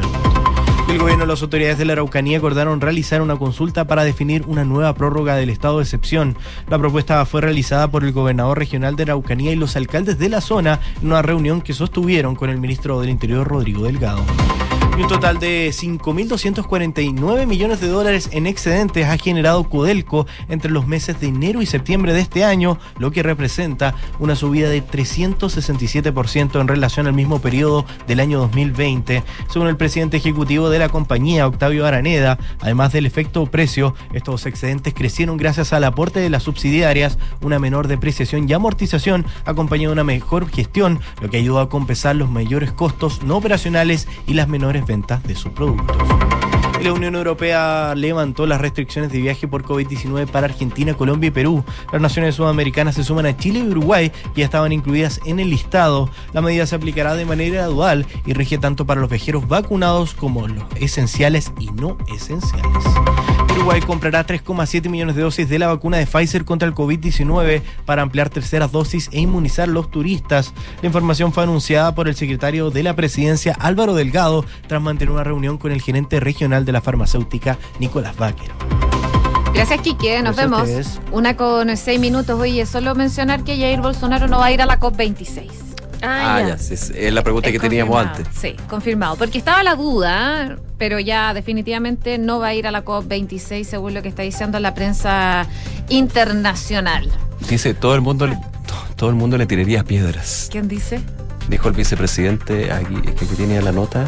El gobierno y las autoridades de la Araucanía acordaron realizar una consulta para definir una nueva prórroga del estado de excepción. La propuesta fue realizada por el gobernador regional de Araucanía y los alcaldes de la zona en una reunión que sostuvieron con el ministro del Interior, Rodrigo Delgado. Y un total de cinco mil doscientos cuarenta y nueve millones de dólares en excedentes ha generado Codelco entre los meses de enero y septiembre de este año, lo que representa una subida de trescientos sesenta y siete por ciento en relación al mismo periodo del año dos mil veinte. Según el presidente ejecutivo de la compañía, Octavio Araneda, además del efecto precio, estos excedentes crecieron gracias al aporte de las subsidiarias, una menor depreciación y amortización, acompañado de una mejor gestión, lo que ayudó a compensar los mayores costos no operacionales y las menores ventas de sus productos. La Unión Europea levantó las restricciones de viaje por COVID diecinueve para Argentina, Colombia y Perú. Las naciones sudamericanas se suman a Chile y Uruguay, que ya estaban incluidas en el listado. La medida se aplicará de manera gradual y rige tanto para los viajeros vacunados como los esenciales y no esenciales. Uruguay comprará tres coma siete millones de dosis de la vacuna de Pfizer contra el COVID diecinueve para ampliar terceras dosis e inmunizar a los turistas. La información fue anunciada por el secretario de la Presidencia, Álvaro Delgado, tras mantener una reunión con el gerente regional de la farmacéutica, Nicolás Baquer. Gracias, Quique. Nos Gracias vemos. ustedes. Una con seis minutos. Oye, solo mencionar que Jair Bolsonaro no va a ir a la COP veintiséis. Ah, ya, sí, es es la pregunta Es que teníamos confirmado, antes. Sí, confirmado. Porque estaba la duda, pero ya definitivamente no va a ir a la COP veintiséis, según lo que está diciendo la prensa internacional. Dice, todo el mundo le, todo el mundo le tiraría piedras. ¿Quién dice? Dijo el vicepresidente, aquí, es que aquí tenía la nota.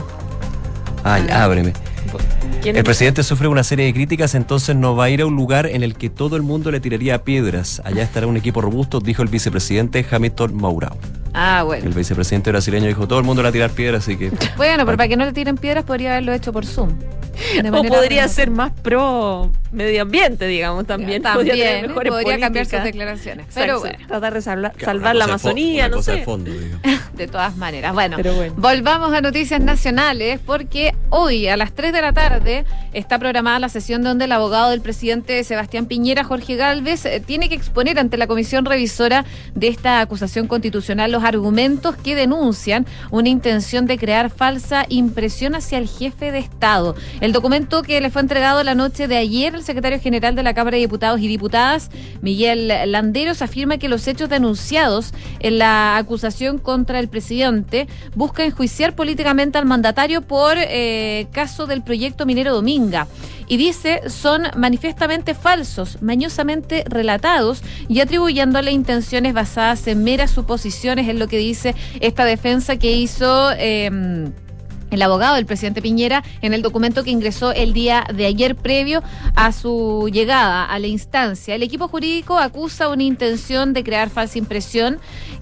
Ay, Ah. ábreme. ¿Quién El es? presidente sufre una serie de críticas, entonces no va a ir a un lugar en el que todo el mundo le tiraría piedras. Allá estará un equipo robusto, dijo el vicepresidente Hamilton Mourão. Ah, bueno. El vicepresidente brasileño dijo, todo el mundo le va a tirar piedras, así que... Bueno, pero para que no le tiren piedras podría haberlo hecho por Zoom. De O manera podría remota. ser más pro medio ambiente, digamos, también. También, podría tener mejores podría cambiar políticas. sus declaraciones. Exacto, Pero bueno. tratar de salvar, Claro, salvar una la cosa de fo- Amazonía, una no cosa sé. de fondo, digo. De todas maneras. Bueno, Pero bueno. volvamos a noticias nacionales porque hoy a las tres de la tarde está programada la sesión donde el abogado del presidente Sebastián Piñera, Jorge Gálvez, eh, tiene que exponer ante la comisión revisora de esta acusación constitucional los argumentos que denuncian una intención de crear falsa impresión hacia el jefe de Estado. El documento que le fue entregado la noche de ayer al secretario general de la Cámara de Diputados y Diputadas, Miguel Landeros, afirma que los hechos denunciados en la acusación contra el presidente busca enjuiciar políticamente al mandatario por eh, caso del proyecto minero Dominga. Y dice, son manifiestamente falsos, mañosamente relatados y atribuyéndole intenciones basadas en meras suposiciones, es lo que dice esta defensa que hizo Eh, el abogado del presidente Piñera en el documento que ingresó el día de ayer previo a su llegada a la instancia. El equipo jurídico acusa una intención de crear falsa impresión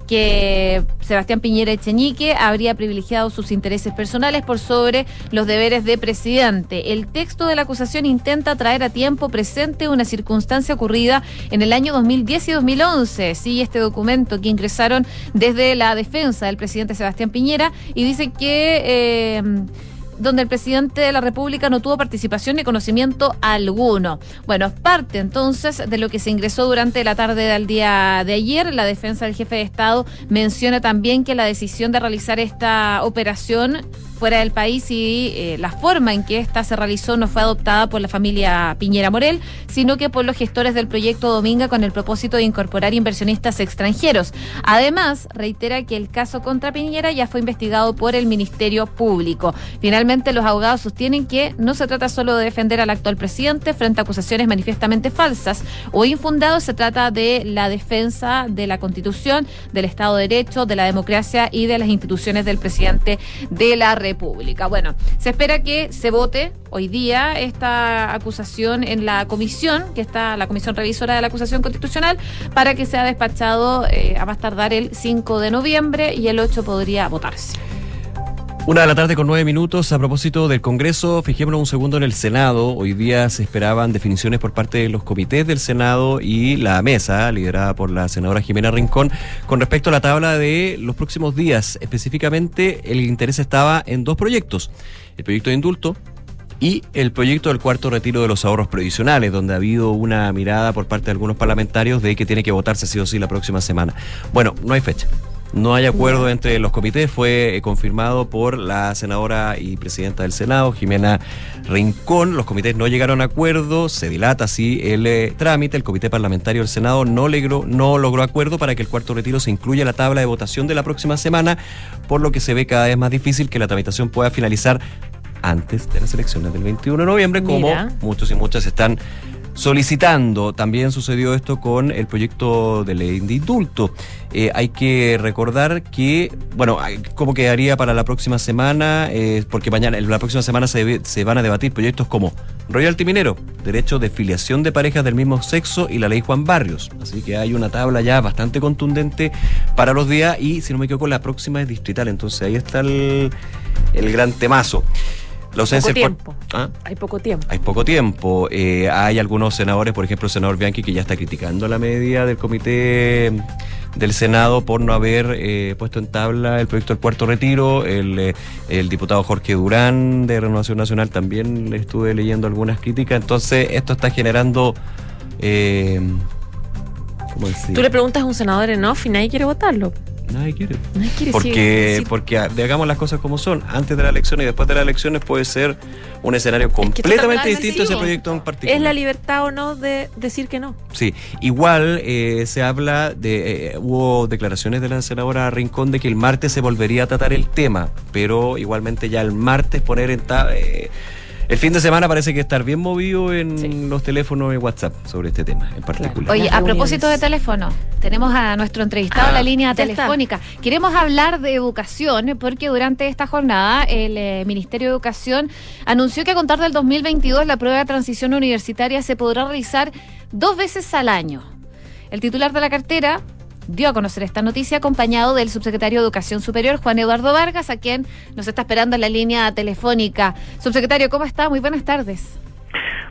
que Sebastián Piñera Echenique habría privilegiado sus intereses personales por sobre los deberes de presidente. El texto de la acusación intenta traer a tiempo presente una circunstancia ocurrida en el año dos mil diez y dos mil once. Sí, este documento que ingresaron desde la defensa del presidente Sebastián Piñera y dice que Eh, donde el presidente de la República no tuvo participación ni conocimiento alguno. Bueno, parte entonces de lo que se ingresó durante la tarde del día de ayer. La defensa del jefe de Estado menciona también que la decisión de realizar esta operación fuera del país y eh, la forma en que esta se realizó no fue adoptada por la familia Piñera Morel, sino que por los gestores del proyecto Dominga con el propósito de incorporar inversionistas extranjeros. Además, reitera que el caso contra Piñera ya fue investigado por el Ministerio Público. Finalmente, los abogados sostienen que no se trata solo de defender al actual presidente frente a acusaciones manifiestamente falsas o infundadas, se trata de la defensa de la Constitución, del Estado de Derecho, de la democracia y de las instituciones del presidente de la República. Bueno, se espera que se vote hoy día esta acusación en la comisión, que está la comisión revisora de la acusación constitucional, para que sea despachado eh, a más tardar el cinco de noviembre y el ocho podría votarse. Una de la tarde con nueve minutos. A propósito del Congreso, fijémonos un segundo en el Senado. Hoy día se esperaban definiciones por parte de los comités del Senado y la mesa, liderada por la senadora Jimena Rincón, con respecto a la tabla de los próximos días. Específicamente, el interés estaba en dos proyectos. El proyecto de indulto y el proyecto del cuarto retiro de los ahorros previsionales, donde ha habido una mirada por parte de algunos parlamentarios de que tiene que votarse sí o sí la próxima semana. Bueno, no hay fecha. No hay acuerdo entre los comités, fue eh, confirmado por la senadora y presidenta del Senado, Jimena Rincón. Los comités no llegaron a acuerdo, se dilata así el eh, trámite. El comité parlamentario del Senado no logró, no logró acuerdo para que el cuarto retiro se incluya en la tabla de votación de la próxima semana, por lo que se ve cada vez más difícil que la tramitación pueda finalizar antes de las elecciones del veintiuno de noviembre, como Mira. muchos y muchas están solicitando. También sucedió esto con el proyecto de ley de indulto. Eh, hay que recordar que, bueno, ¿cómo quedaría para la próxima semana? Eh, porque mañana, la próxima semana se, se van a debatir proyectos como royalty minero, derecho de filiación de parejas del mismo sexo y la ley Juan Barrios. Así que hay una tabla ya bastante contundente para los días y, si no me equivoco, la próxima es distrital. Entonces ahí está el, el gran temazo. La ausencia Poco del tiempo. ¿Ah? Hay poco tiempo. Hay poco tiempo. Eh, hay algunos senadores, por ejemplo el senador Bianchi, que ya está criticando la medida del comité del Senado por no haber eh, puesto en tabla el proyecto del cuarto retiro. El, eh, el diputado Jorge Durán de Renovación Nacional también le estuve leyendo algunas críticas. Entonces esto está generando... Eh, ¿cómo decir? Tú le preguntas a un senador en off y nadie quiere votarlo. Nadie quiere. Nadie quiere Porque, sí. porque hagamos las cosas como son. Antes de la elección y después de las elecciones puede ser un escenario completamente distinto a ese proyecto en particular. Es la libertad o no de decir que no. Sí, igual eh, se habla de, eh, hubo declaraciones de la senadora Rincón de que el martes se volvería a tratar el tema, pero igualmente ya el martes poner en ta- eh, el fin de semana parece que estar bien movido en sí. los teléfonos y WhatsApp sobre este tema en particular. Oye, a propósito de teléfono, tenemos a nuestro entrevistado ah, en la línea ya telefónica. Está. Queremos hablar de educación porque durante esta jornada el eh, Ministerio de Educación anunció que a contar del dos mil veintidós la prueba de transición universitaria se podrá realizar dos veces al año. El titular de la cartera dio a conocer esta noticia acompañado del subsecretario de Educación Superior, Juan Eduardo Vargas, a quien nos está esperando en la línea telefónica. Subsecretario, ¿cómo está? Muy buenas tardes.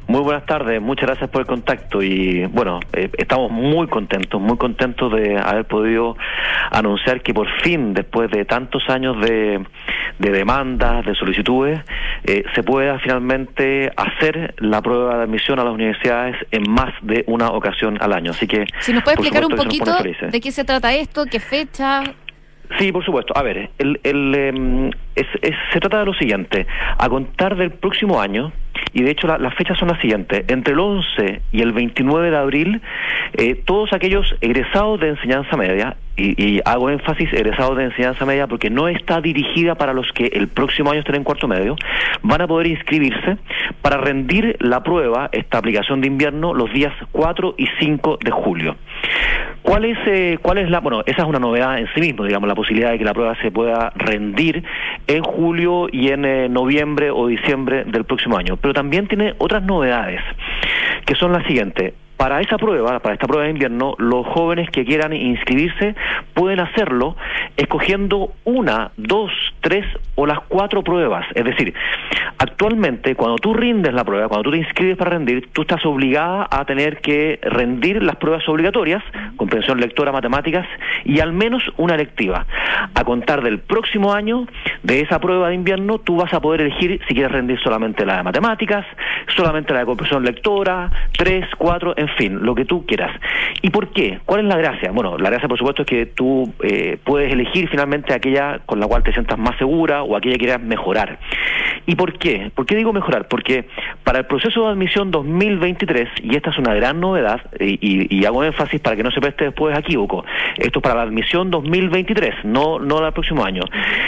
Muy buenas tardes, muchas gracias por el contacto y bueno, eh, estamos muy contentos, muy contentos de haber podido anunciar que por fin, después de tantos años de, de demandas, de solicitudes, eh, se pueda finalmente hacer la prueba de admisión a las universidades en más de una ocasión al año. Así que, si nos puede por explicar un supuesto, poquito de qué se trata esto, qué fecha. Sí, por supuesto. A ver, el, el, eh, es, es, se trata de lo siguiente. A contar del próximo año, y de hecho la, las fechas son las siguientes, entre el once y el veintinueve de abril, eh, todos aquellos egresados de enseñanza media, y, y hago énfasis, egresados de enseñanza media porque no está dirigida para los que el próximo año estén en cuarto medio, van a poder inscribirse para rendir la prueba, esta aplicación de invierno, los días cuatro y cinco de julio. ¿Cuál es, eh, cuál es la, bueno, esa es una novedad en sí mismo, digamos, la posibilidad de que la prueba se pueda rendir en julio y en eh, noviembre o diciembre del próximo año, pero también tiene otras novedades, que son las siguientes. Para esa prueba, para esta prueba de invierno, los jóvenes que quieran inscribirse pueden hacerlo escogiendo una, dos, tres o las cuatro pruebas. Es decir, actualmente cuando tú rindes la prueba, cuando tú te inscribes para rendir, tú estás obligada a tener que rendir las pruebas obligatorias, comprensión lectora, matemáticas y al menos una electiva. A contar del próximo año, de esa prueba de invierno, tú vas a poder elegir si quieres rendir solamente la de matemáticas, solamente la de comprensión lectora, tres, cuatro, en fin, lo que tú quieras. ¿Y por qué? ¿Cuál es la gracia? Bueno, la gracia por supuesto es que tú eh, puedes elegir finalmente aquella con la cual te sientas más segura o aquella que quieras mejorar. ¿Y por qué? ¿Por qué digo mejorar? Porque para el proceso de admisión dos mil veintitrés, y esta es una gran novedad, y, y, y hago énfasis para que no se preste después a equívoco, esto es para la admisión dos mil veintitrés, no, no del próximo año.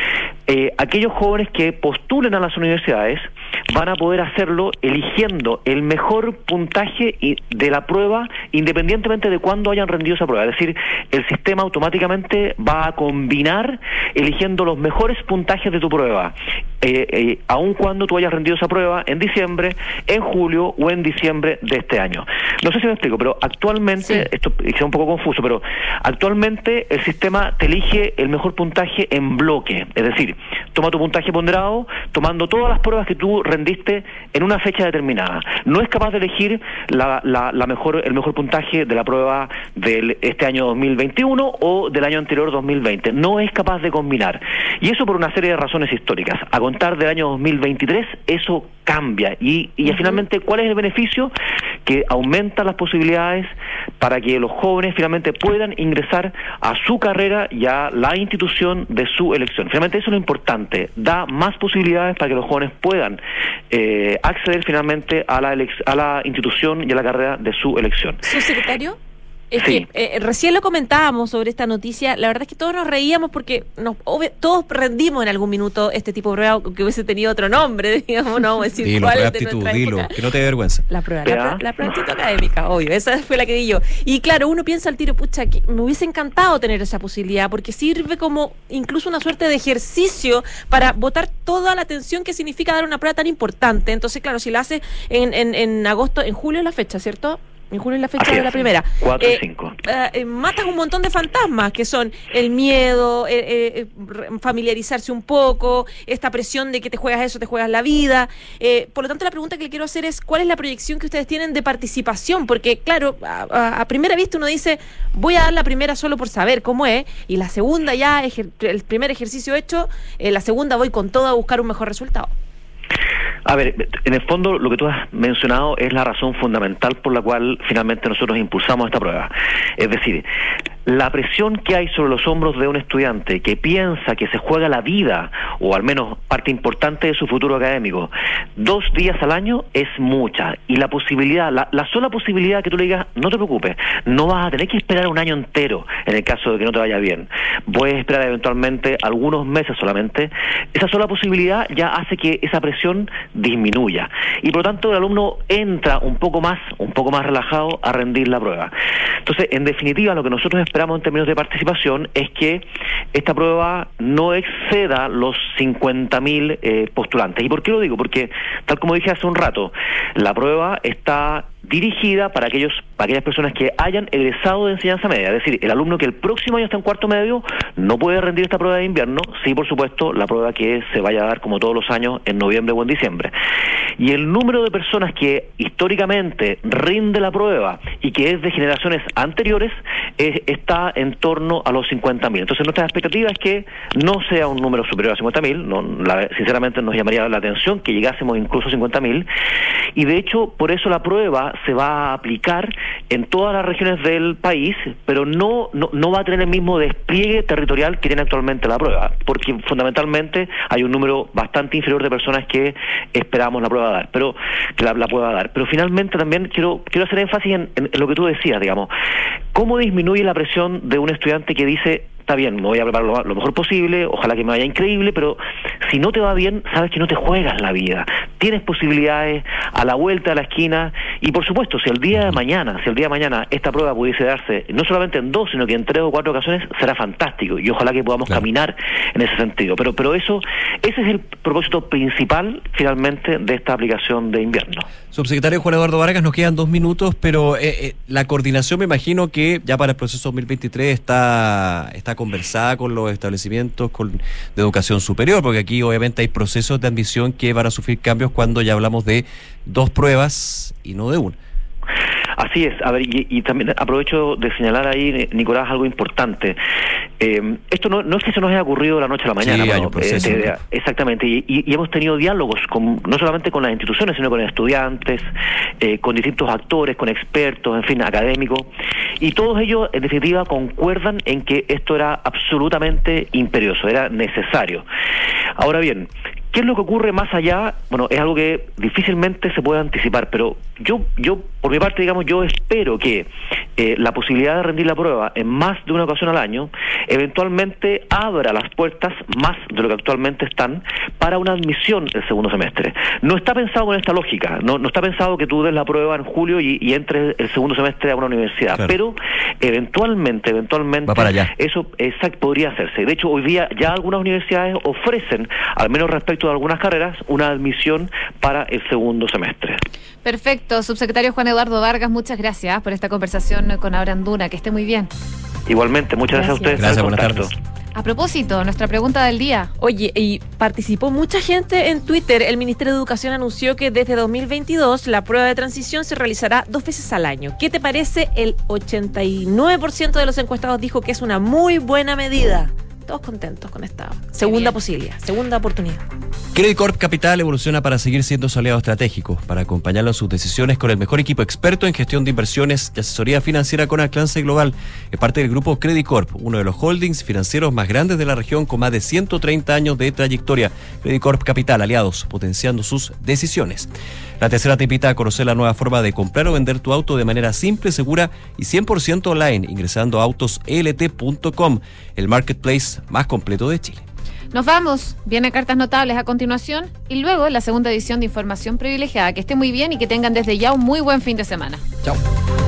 Eh, aquellos jóvenes que postulen a las universidades van a poder hacerlo eligiendo el mejor puntaje de la prueba independientemente de cuándo hayan rendido esa prueba. Es decir, el sistema automáticamente va a combinar eligiendo los mejores puntajes de tu prueba, eh, eh, aun cuando tú hayas rendido esa prueba en diciembre, en julio o en diciembre de este año. No sé si me explico, pero actualmente, sí. Esto es un poco confuso, pero actualmente el sistema te elige el mejor puntaje en bloque, es decir, toma tu puntaje ponderado tomando todas las pruebas que tú rendiste en una fecha determinada. No es capaz de elegir la, la, la mejor, el mejor puntaje de la prueba de este año dos mil veintiuno o del año anterior dos mil veinte. No es capaz de combinar. Y eso por una serie de razones históricas. A contar del año dos mil veintitrés, eso cambia. Y, y uh-huh. finalmente, ¿cuál es el beneficio? Que aumenta las posibilidades para que los jóvenes finalmente puedan ingresar a su carrera y a la institución de su elección. Finalmente eso es lo importante. Da más posibilidades para que los jóvenes puedan eh, acceder finalmente a la, elec- a la institución y a la carrera de su elección. ¿Subsecretario? Es sí. que eh, recién lo comentábamos sobre esta noticia. La verdad es que todos nos reíamos porque nos, obvio, todos rendimos en algún minuto este tipo de prueba que hubiese tenido otro nombre, digamos, no vamos a decir dilo, cuál prueba es de aptitud, nuestra dilo, época. que no te dé vergüenza. La prueba, la, la, la prueba aptitud académica, obvio, esa fue la que di yo. Y claro, uno piensa al tiro, pucha, que me hubiese encantado tener esa posibilidad porque sirve como incluso una suerte de ejercicio para botar toda la atención que significa dar una prueba tan importante. Entonces, claro, si la hace en, en, en agosto, en julio es la fecha, ¿cierto? En julio es la fecha Así de la es, primera. cuatro y eh, cinco. Eh, eh, matas un montón de fantasmas que son el miedo, eh, eh, familiarizarse un poco, esta presión de que te juegas eso, te juegas la vida. Eh, por lo tanto, la pregunta que le quiero hacer es, ¿cuál es la proyección que ustedes tienen de participación? Porque, claro, a, a, a primera vista uno dice, voy a dar la primera solo por saber cómo es, y la segunda ya, ejer- el primer ejercicio hecho, eh, la segunda voy con todo a buscar un mejor resultado. A ver, en el fondo lo que tú has mencionado es la razón fundamental por la cual finalmente nosotros impulsamos esta prueba. Es decir, la presión que hay sobre los hombros de un estudiante que piensa que se juega la vida, o al menos parte importante de su futuro académico, dos días al año es mucha. Y la posibilidad, la, la sola posibilidad que tú le digas, no te preocupes, no vas a tener que esperar un año entero en el caso de que no te vaya bien. Puedes esperar eventualmente algunos meses solamente. Esa sola posibilidad ya hace que esa presión disminuya. Y por lo tanto el alumno entra un poco más, un poco más relajado a rendir la prueba. Entonces, en definitiva, lo que nosotros esperamos en términos de participación es que esta prueba no exceda los cincuenta mil eh, postulantes. ¿Y por qué lo digo? Porque, tal como dije hace un rato, la prueba está dirigida para aquellos para aquellas personas que hayan egresado de enseñanza media, es decir, el alumno que el próximo año está en cuarto medio no puede rendir esta prueba de invierno, sí, por supuesto, la prueba que se vaya a dar como todos los años en noviembre o en diciembre. Y el número de personas que históricamente rinde la prueba y que es de generaciones anteriores eh, está en torno a los cincuenta mil. Entonces nuestra expectativa es que no sea un número superior a cincuenta mil, no, la, sinceramente nos llamaría la atención que llegásemos incluso a cincuenta mil, y de hecho por eso la prueba se va a aplicar en todas las regiones del país, pero no, no, no va a tener el mismo despliegue territorial que tiene actualmente la prueba, porque fundamentalmente hay un número bastante inferior de personas que esperamos la prueba dar, pero que la, la pueda dar. Pero finalmente también quiero quiero hacer énfasis en, en, en lo que tú decías, digamos, cómo disminuye la presión de un estudiante que dice, está bien, me voy a preparar lo, lo mejor posible, ojalá que me vaya increíble, pero si no te va bien, sabes que no te juegas la vida. Tienes posibilidades a la vuelta de la esquina, y por supuesto, si el día de mañana, si el día de mañana esta prueba pudiese darse no solamente en dos, sino que en tres o cuatro ocasiones, será fantástico, y ojalá que podamos claro. caminar en ese sentido. Pero pero eso, ese es el propósito principal, finalmente, de esta aplicación de invierno. Subsecretario Juan Eduardo Vargas, nos quedan dos minutos, pero eh, eh, la coordinación, me imagino que ya para el proceso dos mil veintitrés está, está conversada con los establecimientos con, de educación superior, porque aquí obviamente hay procesos de admisión que van a sufrir cambios cuando ya hablamos de dos pruebas y no de una. Así es, a ver, y, y también aprovecho de señalar ahí, Nicolás, algo importante. Eh, esto no, no es que se nos haya ocurrido de la noche a la mañana, sí, bueno, hay un proceso, eh, de, exactamente, y, y, y hemos tenido diálogos con, no solamente con las instituciones, sino con estudiantes, eh, con distintos actores, con expertos, en fin, académicos, y todos ellos, en definitiva, concuerdan en que esto era absolutamente imperioso, era necesario. Ahora bien, ¿qué es lo que ocurre más allá? Bueno, es algo que difícilmente se puede anticipar, pero yo, yo por mi parte, digamos, yo espero que eh, la posibilidad de rendir la prueba en más de una ocasión al año eventualmente abra las puertas más de lo que actualmente están para una admisión el segundo semestre. No está pensado con esta lógica, no, no está pensado que tú des la prueba en julio y, y entres el segundo semestre a una universidad, claro. pero eventualmente, eventualmente, eso exacto podría hacerse. De hecho, hoy día ya algunas universidades ofrecen, al menos respecto de algunas carreras, una admisión para el segundo semestre. Perfecto, subsecretario Juan Eduardo Vargas, muchas gracias por esta conversación con Ahora en Duna, que esté muy bien. Igualmente, muchas gracias, gracias a ustedes. Gracias, buenas tardes. A propósito, nuestra pregunta del día. Oye, y participó mucha gente en Twitter. El Ministerio de Educación anunció que desde dos mil veintidós la prueba de transición se realizará dos veces al año. ¿Qué te parece? El ochenta y nueve por ciento de los encuestados dijo que es una muy buena medida. Todos contentos con esta segunda posibilidad, segunda oportunidad. Credit Corp Capital evoluciona para seguir siendo su aliado estratégico, para acompañarlo en sus decisiones con el mejor equipo experto en gestión de inversiones y asesoría financiera con alcance global. Es parte del grupo Credit Corp, uno de los holdings financieros más grandes de la región con más de ciento treinta años de trayectoria. Credit Corp Capital, aliados, potenciando sus decisiones. La tercera te invita a conocer la nueva forma de comprar o vender tu auto de manera simple, segura y cien por ciento online, ingresando a autos l t punto com, el marketplace más completo de Chile. Nos vamos, viene Cartas Notables a continuación y luego la segunda edición de Información Privilegiada. Que esté muy bien y que tengan desde ya un muy buen fin de semana. Chao.